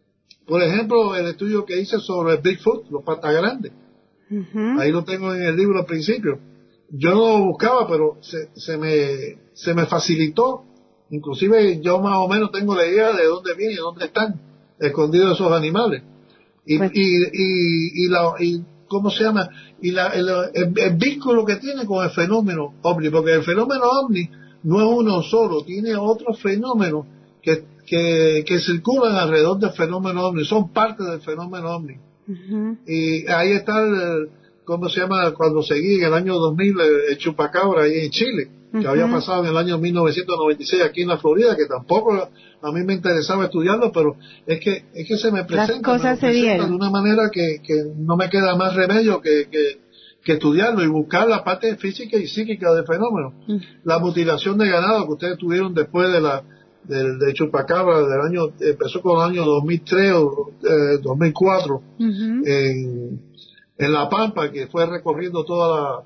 Por ejemplo, el estudio que hice sobre Bigfoot, los patas grandes, uh-huh. ahí lo tengo en el libro al principio. Yo no lo buscaba, pero se, se me se me facilitó. Inclusive yo más o menos tengo la idea de dónde vienen y dónde están escondidos esos animales. Y pues, y, y, y, la, y ¿cómo se llama? Y la, el, el, el vínculo que tiene con el fenómeno ovni, porque el fenómeno ovni no es uno solo, tiene otros fenómenos que, que, que circulan alrededor del fenómeno ovni, son parte del fenómeno ovni. Uh-huh. Y ahí está el, ¿cómo se llama? Cuando seguí en el año dos mil el chupacabra ahí en Chile, uh-huh. que había pasado en el año mil novecientos noventa y seis aquí en la Florida, que tampoco a mí me interesaba estudiarlo, pero es que es que se me presenta, las cosas me se dieron de una manera que, que no me queda más remedio que, que, que estudiarlo y buscar la parte física y psíquica del fenómeno. Uh-huh. La mutilación de ganado que ustedes tuvieron después de la del de chupacabra del año, empezó con el año dos mil tres o eh, dos mil cuatro, uh-huh. en en La Pampa, que fue recorriendo toda la,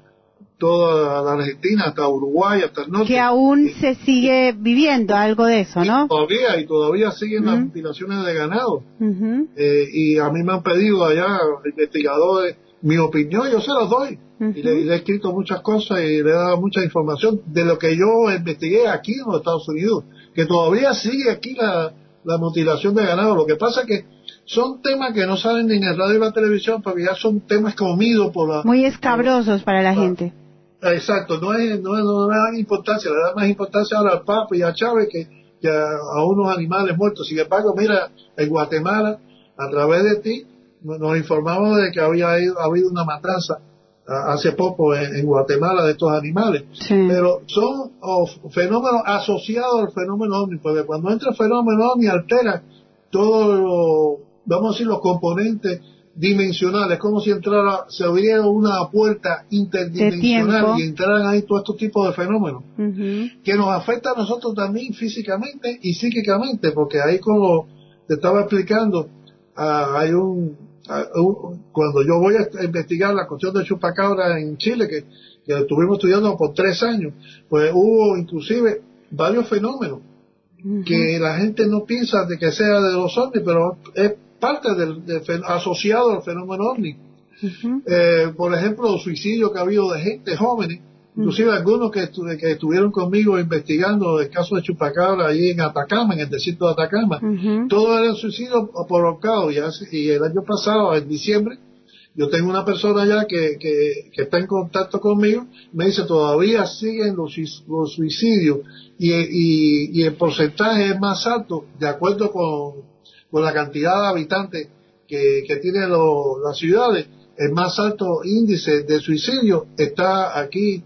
toda la Argentina hasta Uruguay, hasta el norte. Que aún y, se sigue viviendo algo de eso, ¿no? Y todavía, y todavía siguen uh-huh. las mutilaciones de ganado. Uh-huh. Eh, y a mí me han pedido allá, investigadores, mi opinión, yo se las doy. Uh-huh. Y, le, y le he escrito muchas cosas y le he dado mucha información de lo que yo investigué aquí en los Estados Unidos, que todavía sigue aquí la, la mutilación de ganado. Lo que pasa es que son temas que no salen ni en el radio y la televisión, porque ya son temas comidos por la... Muy escabrosos para la la gente. Exacto, no es, no, es, no le dan importancia, le dan más importancia ahora al Papa y a Chávez que, que a, a unos animales muertos. Sin embargo, mira, en Guatemala, a través de ti, nos informamos de que había ido, ha habido una matanza a, hace poco en, en Guatemala de estos animales. Sí. Pero son oh, fenómenos asociados al fenómeno ovni, porque cuando entra el fenómeno ovni altera todo lo... vamos a decir, los componentes dimensionales, como si entrara, se abriera una puerta interdimensional y entraran ahí todo estos tipos de fenómenos, uh-huh. que nos afecta a nosotros también físicamente y psíquicamente, porque ahí, como te estaba explicando, uh, hay un, uh, un, cuando yo voy a investigar la cuestión del chupacabra en Chile, que, que estuvimos estudiando por tres años, pues hubo inclusive varios fenómenos, uh-huh. que la gente no piensa de que sea de los ovnis, pero es parte del, del asociado al fenómeno ovni. Uh-huh. Eh, por ejemplo, los suicidios que ha habido de gente jóvenes, uh-huh. inclusive algunos que, estu- que estuvieron conmigo investigando el caso de chupacabra allí en Atacama, en el desierto de Atacama, uh-huh. todos eran suicidios provocados. Y, hace, y el año pasado, en diciembre, yo tengo una persona allá que, que, que está en contacto conmigo, me dice todavía siguen los, los suicidios y, y, y el porcentaje es más alto de acuerdo con con la cantidad de habitantes que, que tienen lo, las ciudades. El más alto índice de suicidio está aquí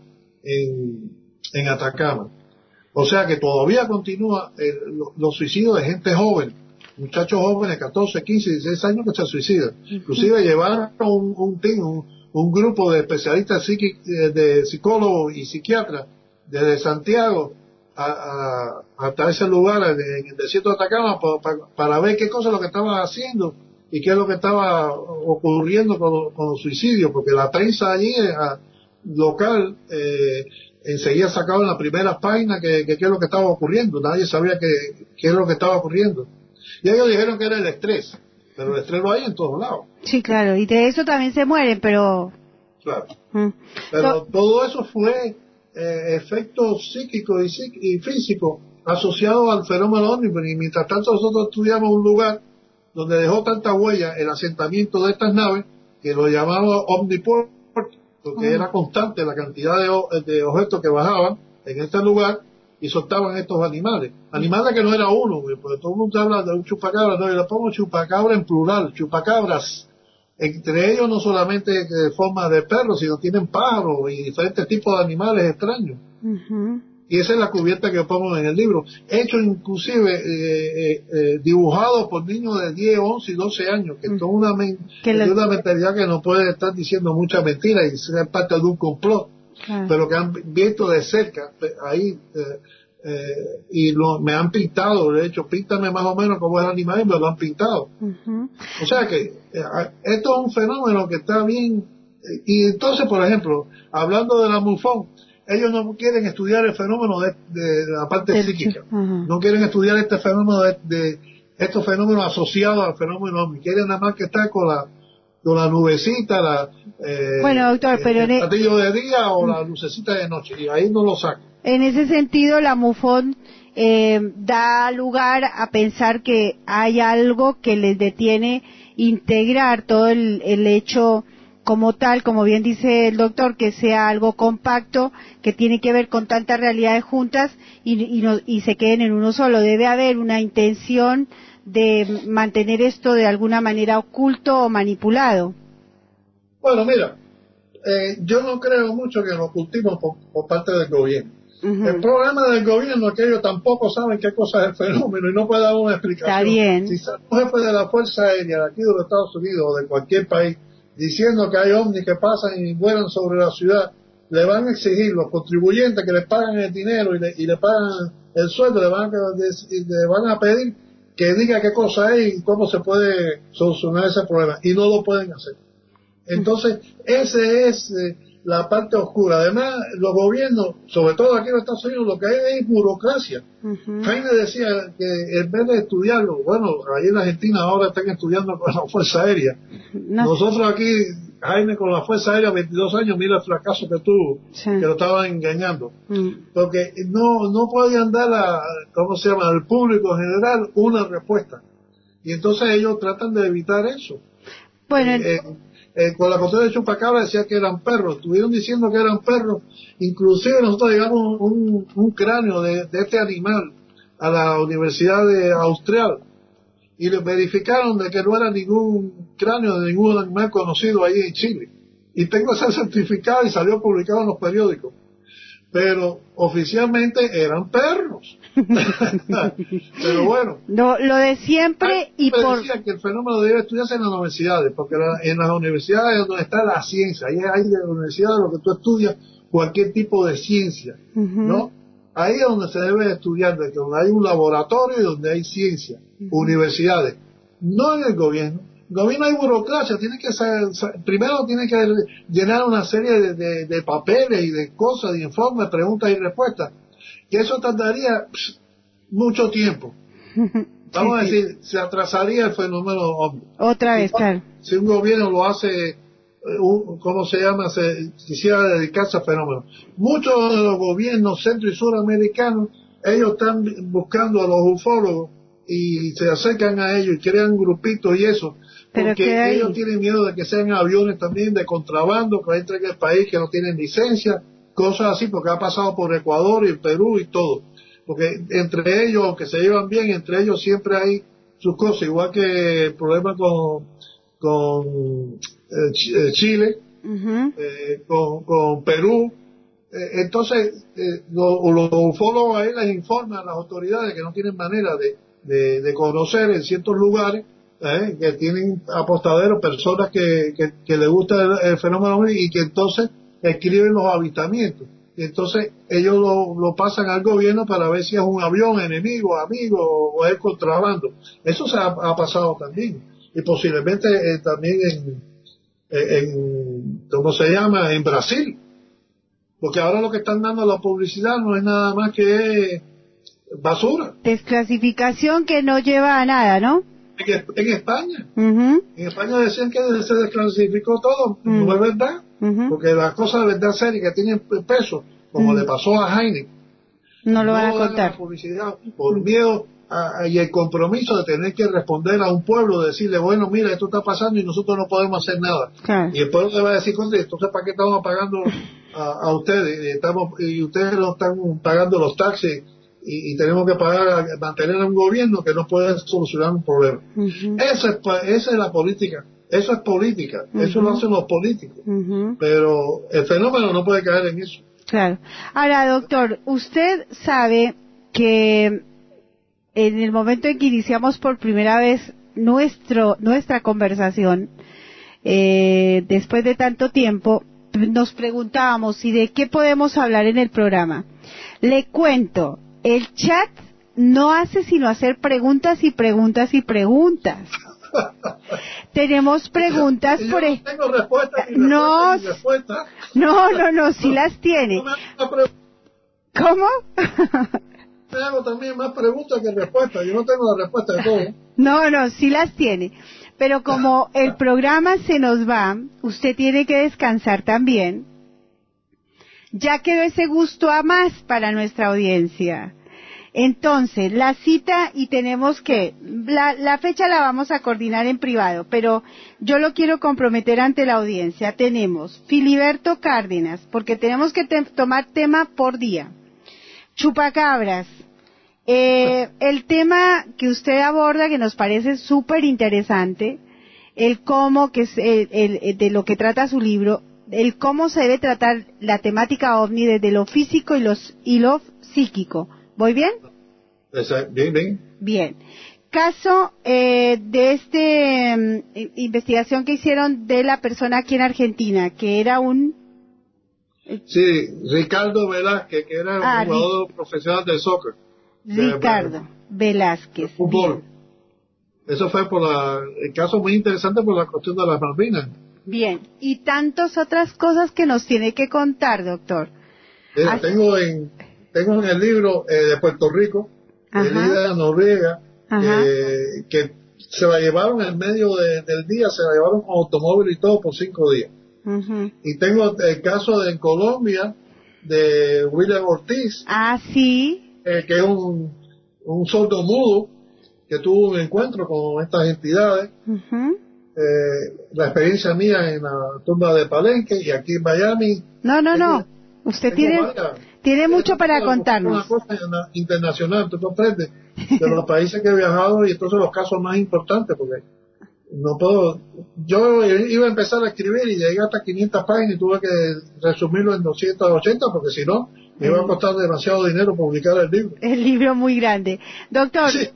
en, en Atacama. O sea que todavía continúa el, lo, los suicidios de gente joven, muchachos jóvenes, catorce, quince, dieciséis años que se suicidan. Uh-huh. Inclusive llevaron un, un team, un, un grupo de especialistas psiqui, de psicólogos y psiquiatras desde Santiago A, a, hasta ese lugar en, en el desierto de Atacama pa, pa, para ver qué cosa es lo que estaban haciendo y qué es lo que estaba ocurriendo con, con los suicidios, porque la prensa allí a, local eh, enseguida sacaban la primera página que, que qué es lo que estaba ocurriendo. Nadie sabía qué qué es lo que estaba ocurriendo. Y ellos dijeron que era el estrés, pero el estrés lo hay en todos lados. Sí, claro, y de eso también se mueren, pero... Claro. Mm. Pero So... todo eso fue eh, efecto psíquico y, psíquico y físico asociado al fenómeno ovni. Y mientras tanto nosotros estudiamos un lugar donde dejó tanta huella el asentamiento de estas naves, que lo llamamos Omniport, porque mm. era constante la cantidad de, de objetos que bajaban en este lugar y soltaban estos animales. Animales que no era uno, porque todo el mundo habla de un chupacabra, no, yo le pongo chupacabra en plural, chupacabras. Entre ellos no solamente de forma de perros, sino tienen pájaros y diferentes tipos de animales extraños. Uh-huh. Y esa es la cubierta que yo pongo en el libro. Hecho inclusive, eh, eh, eh, dibujado por niños de diez, once y doce años, que uh-huh. son una, men- les... una mentalidad que no puede estar diciendo muchas mentiras y ser parte de un complot. Uh-huh. Pero que han visto de cerca, ahí, eh, eh, y lo, me han pintado, de hecho, píntame más o menos como es el animal, y me lo han pintado. Uh-huh. O sea que eh, esto es un fenómeno que está bien. Eh, y entonces, por ejemplo, hablando de la MUFON, ellos no quieren estudiar el fenómeno de, de, de la parte psíquica. Uh-huh. No quieren estudiar este fenómeno de, de estos fenómenos asociados al fenómeno ovni. Quieren nada más que estar con la con la nubecita, la, eh, bueno, doctor, el, pero el en platillo de día o la lucecita de noche, y ahí no lo sacan. En ese sentido, la MUFON eh, da lugar a pensar que hay algo que les detiene integrar todo el, el hecho como tal, como bien dice el doctor, que sea algo compacto, que tiene que ver con tantas realidades juntas y, y, no, y se queden en uno solo. Debe haber una intención de mantener esto de alguna manera oculto o manipulado. Bueno, mira, eh, yo no creo mucho que lo ocultimos por, por parte del gobierno. Uh-huh. El problema del gobierno es que ellos tampoco saben qué cosa es el fenómeno y no pueden dar una explicación. Está bien. Si sale un jefe de la Fuerza Aérea de aquí de los Estados Unidos o de cualquier país diciendo que hay ovnis que pasan y vuelan sobre la ciudad, le van a exigir los contribuyentes que le pagan el dinero y le, y le pagan el sueldo, le van, a, le van a pedir que diga qué cosa es y cómo se puede solucionar ese problema, y no lo pueden hacer. Entonces, esa es eh, la parte oscura. Además, los gobiernos, sobre todo aquí en los Estados Unidos, lo que hay es burocracia. Uh-huh. Jaime decía que en vez de estudiarlo, bueno, ahí en Argentina ahora están estudiando con la Fuerza Aérea. No. Nosotros aquí, Jaime con la Fuerza Aérea, veintidós años, mira el fracaso que tuvo, sí. que lo estaban engañando. Uh-huh. Porque no no podían dar, a, ¿cómo se llama?, al público en general una respuesta. Y entonces ellos tratan de evitar eso. Bueno, eh, eh, Eh, con la cuestión de chupacabra decía que eran perros, estuvieron diciendo que eran perros, inclusive nosotros llevamos un, un cráneo de, de este animal a la Universidad de Austral y le verificaron de que no era ningún cráneo de ningún animal conocido ahí en Chile, y tengo ese certificado y salió publicado en los periódicos, pero oficialmente eran perros. Pero bueno, lo, lo de siempre. Y me por decía que el fenómeno debe estudiarse en las universidades, porque la, en las universidades es donde está la ciencia, ahí hay en la universidad lo que tú estudias, cualquier tipo de ciencia, uh-huh. ¿no? Ahí es donde se debe estudiar, de que donde hay un laboratorio y donde hay ciencia, uh-huh. universidades, no en el gobierno. El gobierno hay burocracia, tiene que ser, primero tiene que llenar una serie de, de, de papeles y de cosas, de informes, preguntas y respuestas, que eso tardaría pss, mucho tiempo. Vamos sí, a decir, sí. se atrasaría el fenómeno ovni. Otra vez, claro. Si un gobierno lo hace, un, ¿cómo se llama? Se quisiera dedicarse al fenómeno. Muchos de los gobiernos centro y suramericanos, ellos están buscando a los ufólogos y se acercan a ellos y crean grupitos y eso, porque ellos tienen miedo de que sean aviones también de contrabando que entren en el país que no tienen licencia, cosas así, porque ha pasado por Ecuador y Perú y todo, porque entre ellos, que se llevan bien, entre ellos siempre hay sus cosas, igual que el problema con con eh, Chile, uh-huh. eh, con, con Perú. Eh, entonces eh, los, los ufólogos ahí les informan a las autoridades que no tienen manera de, de, de conocer en ciertos lugares, eh, que tienen apostaderos, personas que, que, que les gusta el, el fenómeno y que entonces escriben los avistamientos. Y entonces ellos lo, lo pasan al gobierno para ver si es un avión enemigo, amigo o es contrabando. Eso se ha, ha pasado también. Y posiblemente eh, también en, en, ¿cómo se llama?, en Brasil. Porque ahora lo que están dando a la publicidad no es nada más que basura. Desclasificación que no lleva a nada, ¿no? En, en España. Uh-huh. En España decían que se desclasificó todo. Uh-huh. No es verdad. Uh-huh. Porque las cosas de verdad serias que tienen peso, como uh-huh. le pasó a Heineken, no lo van no a contar. La publicidad por uh-huh. miedo a, a, y el compromiso de tener que responder a un pueblo, decirle, bueno, mira, esto está pasando y nosotros no podemos hacer nada. Claro. Y el pueblo le va a decir, entonces, ¿para qué estamos pagando a, a ustedes? Y, estamos, y ustedes no están pagando los taxis. Y, y tenemos que pagar, mantener a un gobierno que no puede solucionar un problema. Uh-huh. Esa, es, esa es la política, eso es política, uh-huh. eso lo hacen los políticos, uh-huh. pero el fenómeno no puede caer en eso. Claro. Ahora, doctor, usted sabe que en el momento en que iniciamos por primera vez nuestro nuestra conversación, eh, después de tanto tiempo, nos preguntábamos, ¿y de qué podemos hablar en el programa? Le cuento, el chat no hace sino hacer preguntas y preguntas y preguntas. Tenemos preguntas yo por no tengo respuesta, ni no, respuesta, ni respuesta. no, no, no, sí las tiene. ¿Cómo? Me hago también más preguntas que respuestas. Yo no tengo la respuesta de todo. No, no, sí las tiene. Pero como el programa se nos va, usted tiene que descansar también. Ya quedó ese gusto a más para nuestra audiencia. Entonces, la cita, y tenemos que, la, la fecha la vamos a coordinar en privado, pero yo lo quiero comprometer ante la audiencia. Tenemos Filiberto Cárdenas, porque tenemos que te, tomar tema por día. Chupacabras. Eh, el tema que usted aborda, que nos parece súper interesante, el cómo, que es el, el, el, de lo que trata su libro, el cómo se debe tratar la temática ovni desde lo físico y, los, y lo psíquico. ¿Voy bien? Bien, bien. Bien. Caso eh, de esta um, investigación que hicieron de la persona aquí en Argentina, que era un... Sí, Ricardo Velázquez, que era ah, un jugador Ric... profesional de soccer. Ricardo de, Velázquez. De fútbol. Bien. Eso fue por la, el caso muy interesante por la cuestión de las Malvinas. Bien, y tantas otras cosas que nos tiene que contar, doctor. Mira, Así... tengo en tengo en el libro eh, de Puerto Rico, el líder de Noruega, eh, que se la llevaron en medio de, del día, se la llevaron con automóvil y todo por cinco días. Uh-huh. Y tengo el caso de en Colombia, de William Ortiz. Ah, sí. Eh, que es un, un sordo mudo que tuvo un encuentro con estas entidades. Uh-huh. Eh, la experiencia mía en la tumba de Palenque y aquí en Miami. No, no, tengo, no. Usted tiene, varias, tiene mucho para contarnos. Una cosa internacional, tú comprendes, de los países que he viajado y entonces los casos más importantes, porque no puedo. Yo iba a empezar a escribir y llegué hasta quinientas páginas y tuve que resumirlo en doscientas ochenta, porque si no, me iba a costar demasiado dinero publicar el libro. El libro muy grande. Doctor, sí.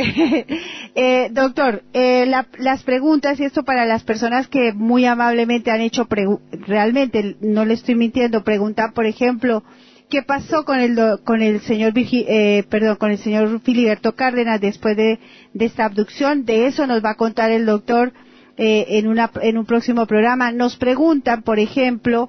eh, doctor, eh, la, las preguntas, y esto para las personas que muy amablemente han hecho, pregu- realmente, no le estoy mintiendo, preguntan, por ejemplo, ¿qué pasó con el do, con el señor Virgi, eh, perdón, con el señor Filiberto Cárdenas después de, de esta abducción? De eso nos va a contar el doctor eh, en, una, en un próximo programa. Nos preguntan, por ejemplo,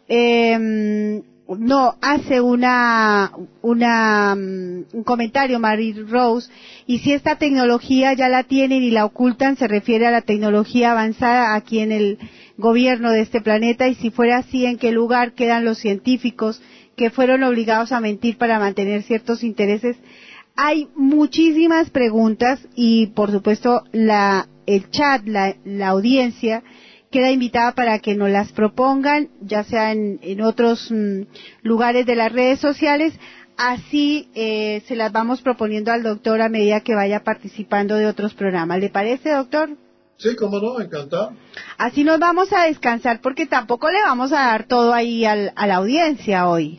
eh, no hace una una un comentario Mary Rose, y si esta tecnología ya la tienen y la ocultan, se refiere a la tecnología avanzada aquí en el gobierno de este planeta, y si fuera así, ¿en qué lugar quedan los científicos que fueron obligados a mentir para mantener ciertos intereses? Hay muchísimas preguntas y por supuesto la el chat, la, la audiencia queda invitada para que nos las propongan, ya sea en, en otros mm, lugares de las redes sociales. Así eh, se las vamos proponiendo al doctor a medida que vaya participando de otros programas. ¿Le parece, doctor? Sí, cómo no, encantado. Así nos vamos a descansar, porque tampoco le vamos a dar todo ahí al, a la audiencia hoy.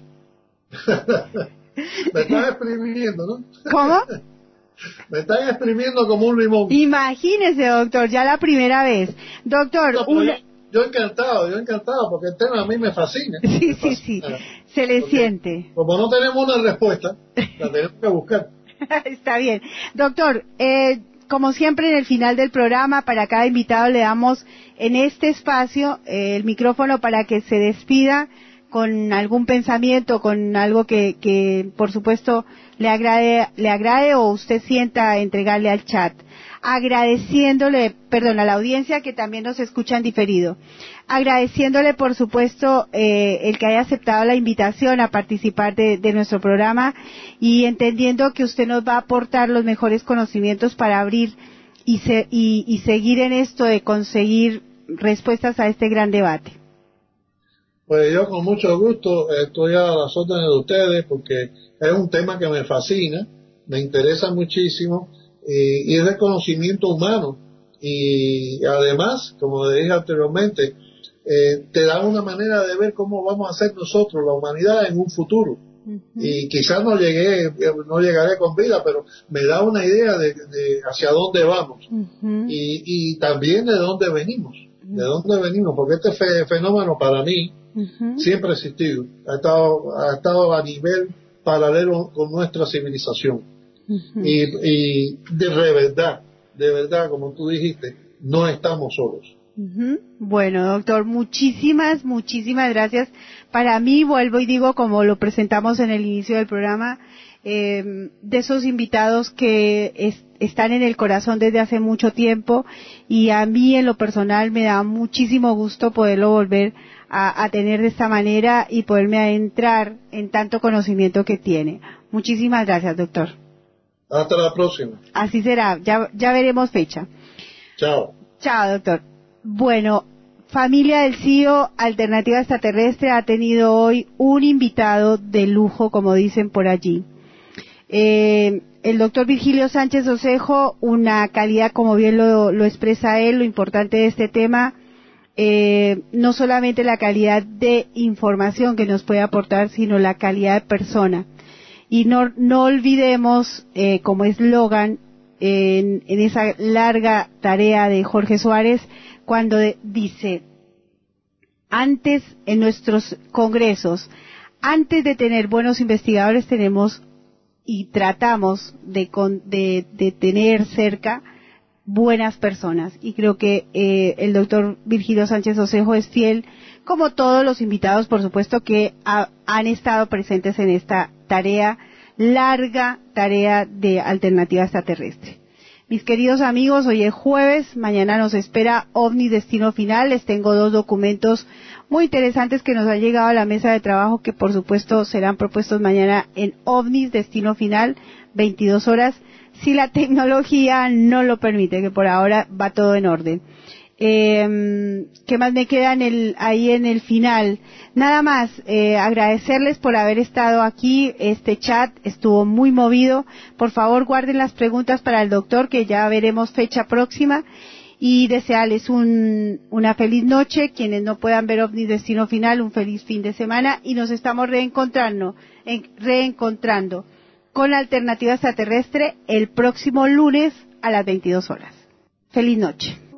Me estás exprimiendo, ¿no? ¿Cómo? Me están exprimiendo como un limón. Imagínese, doctor, ya la primera vez. Doctor, no, una... yo, yo encantado, yo encantado, porque el tema a mí me fascina. Sí, me sí, fascina. sí, se le porque, siente. Como no tenemos una respuesta, la tenemos que buscar. Está bien. Doctor, eh, como siempre en el final del programa, para cada invitado le damos en este espacio eh, el micrófono para que se despida con algún pensamiento, con algo que, que por supuesto le agrade, le agrade o usted sienta entregarle al chat. Agradeciéndole, perdón, a la audiencia que también nos escucha en diferido. Agradeciéndole, por supuesto, eh, el que haya aceptado la invitación a participar de, de nuestro programa y entendiendo que usted nos va a aportar los mejores conocimientos para abrir y, se, y, y seguir en esto de conseguir respuestas a este gran debate. Pues yo con mucho gusto estoy a las órdenes de ustedes porque es un tema que me fascina, me interesa muchísimo y, y es de conocimiento humano y además, como le dije anteriormente, eh, te da una manera de ver cómo vamos a ser nosotros, la humanidad, en un futuro. Uh-huh. Y quizás no llegué, no llegaré con vida, pero me da una idea de, de hacia dónde vamos. Uh-huh. y, y también de dónde venimos, uh-huh. de dónde venimos, porque este fe, fenómeno para mí uh-huh. siempre ha existido, ha estado, ha estado a nivel paralelo con nuestra civilización. Uh-huh. y, y de verdad, de verdad, como tú dijiste, no estamos solos. Uh-huh. Bueno, doctor, muchísimas, muchísimas gracias. Para mí, vuelvo y digo, como lo presentamos en el inicio del programa, eh, de esos invitados que es, están en el corazón desde hace mucho tiempo, y a mí en lo personal me da muchísimo gusto poderlo volver a, a tener de esta manera y poderme adentrar en tanto conocimiento que tiene. Muchísimas gracias, doctor. Hasta la próxima. Así será, ya, ya veremos fecha. Chao. Chao, doctor. Bueno, familia del C I O, Alternativa Extraterrestre ha tenido hoy un invitado de lujo, como dicen por allí. Eh, el doctor Virgilio Sánchez Osejo, una calidad, como bien lo, lo expresa él, lo importante de este tema, eh, no solamente la calidad de información que nos puede aportar, sino la calidad de persona. Y no, no olvidemos, eh, como eslogan, en, en esa larga tarea de Jorge Suárez, cuando de, dice, antes en nuestros congresos, antes de tener buenos investigadores, tenemos y tratamos de, de, de tener cerca buenas personas. Y creo que eh, el doctor Virgilio Sánchez Osejo es fiel, como todos los invitados, por supuesto, que ha, han estado presentes en esta tarea, larga tarea de Alternativa Extraterrestre. Mis queridos amigos, hoy es jueves, mañana nos espera OVNI Destino Final. Les tengo dos documentos muy interesantes que nos han llegado a la mesa de trabajo, que por supuesto serán propuestos mañana en OVNIS Destino Final, veintidós horas, si la tecnología no lo permite, que por ahora va todo en orden. Eh, ¿Qué más me queda en el, ahí en el final? Nada más, eh, agradecerles por haber estado aquí. Este chat estuvo muy movido. Por favor, guarden las preguntas para el doctor, que ya veremos fecha próxima. Y desearles un, una feliz noche. Quienes no puedan ver OVNI Destino Final, un feliz fin de semana. Y nos estamos reencontrando, en, reencontrando con Alternativa Extraterrestre el próximo lunes a las veintidós horas. Feliz noche.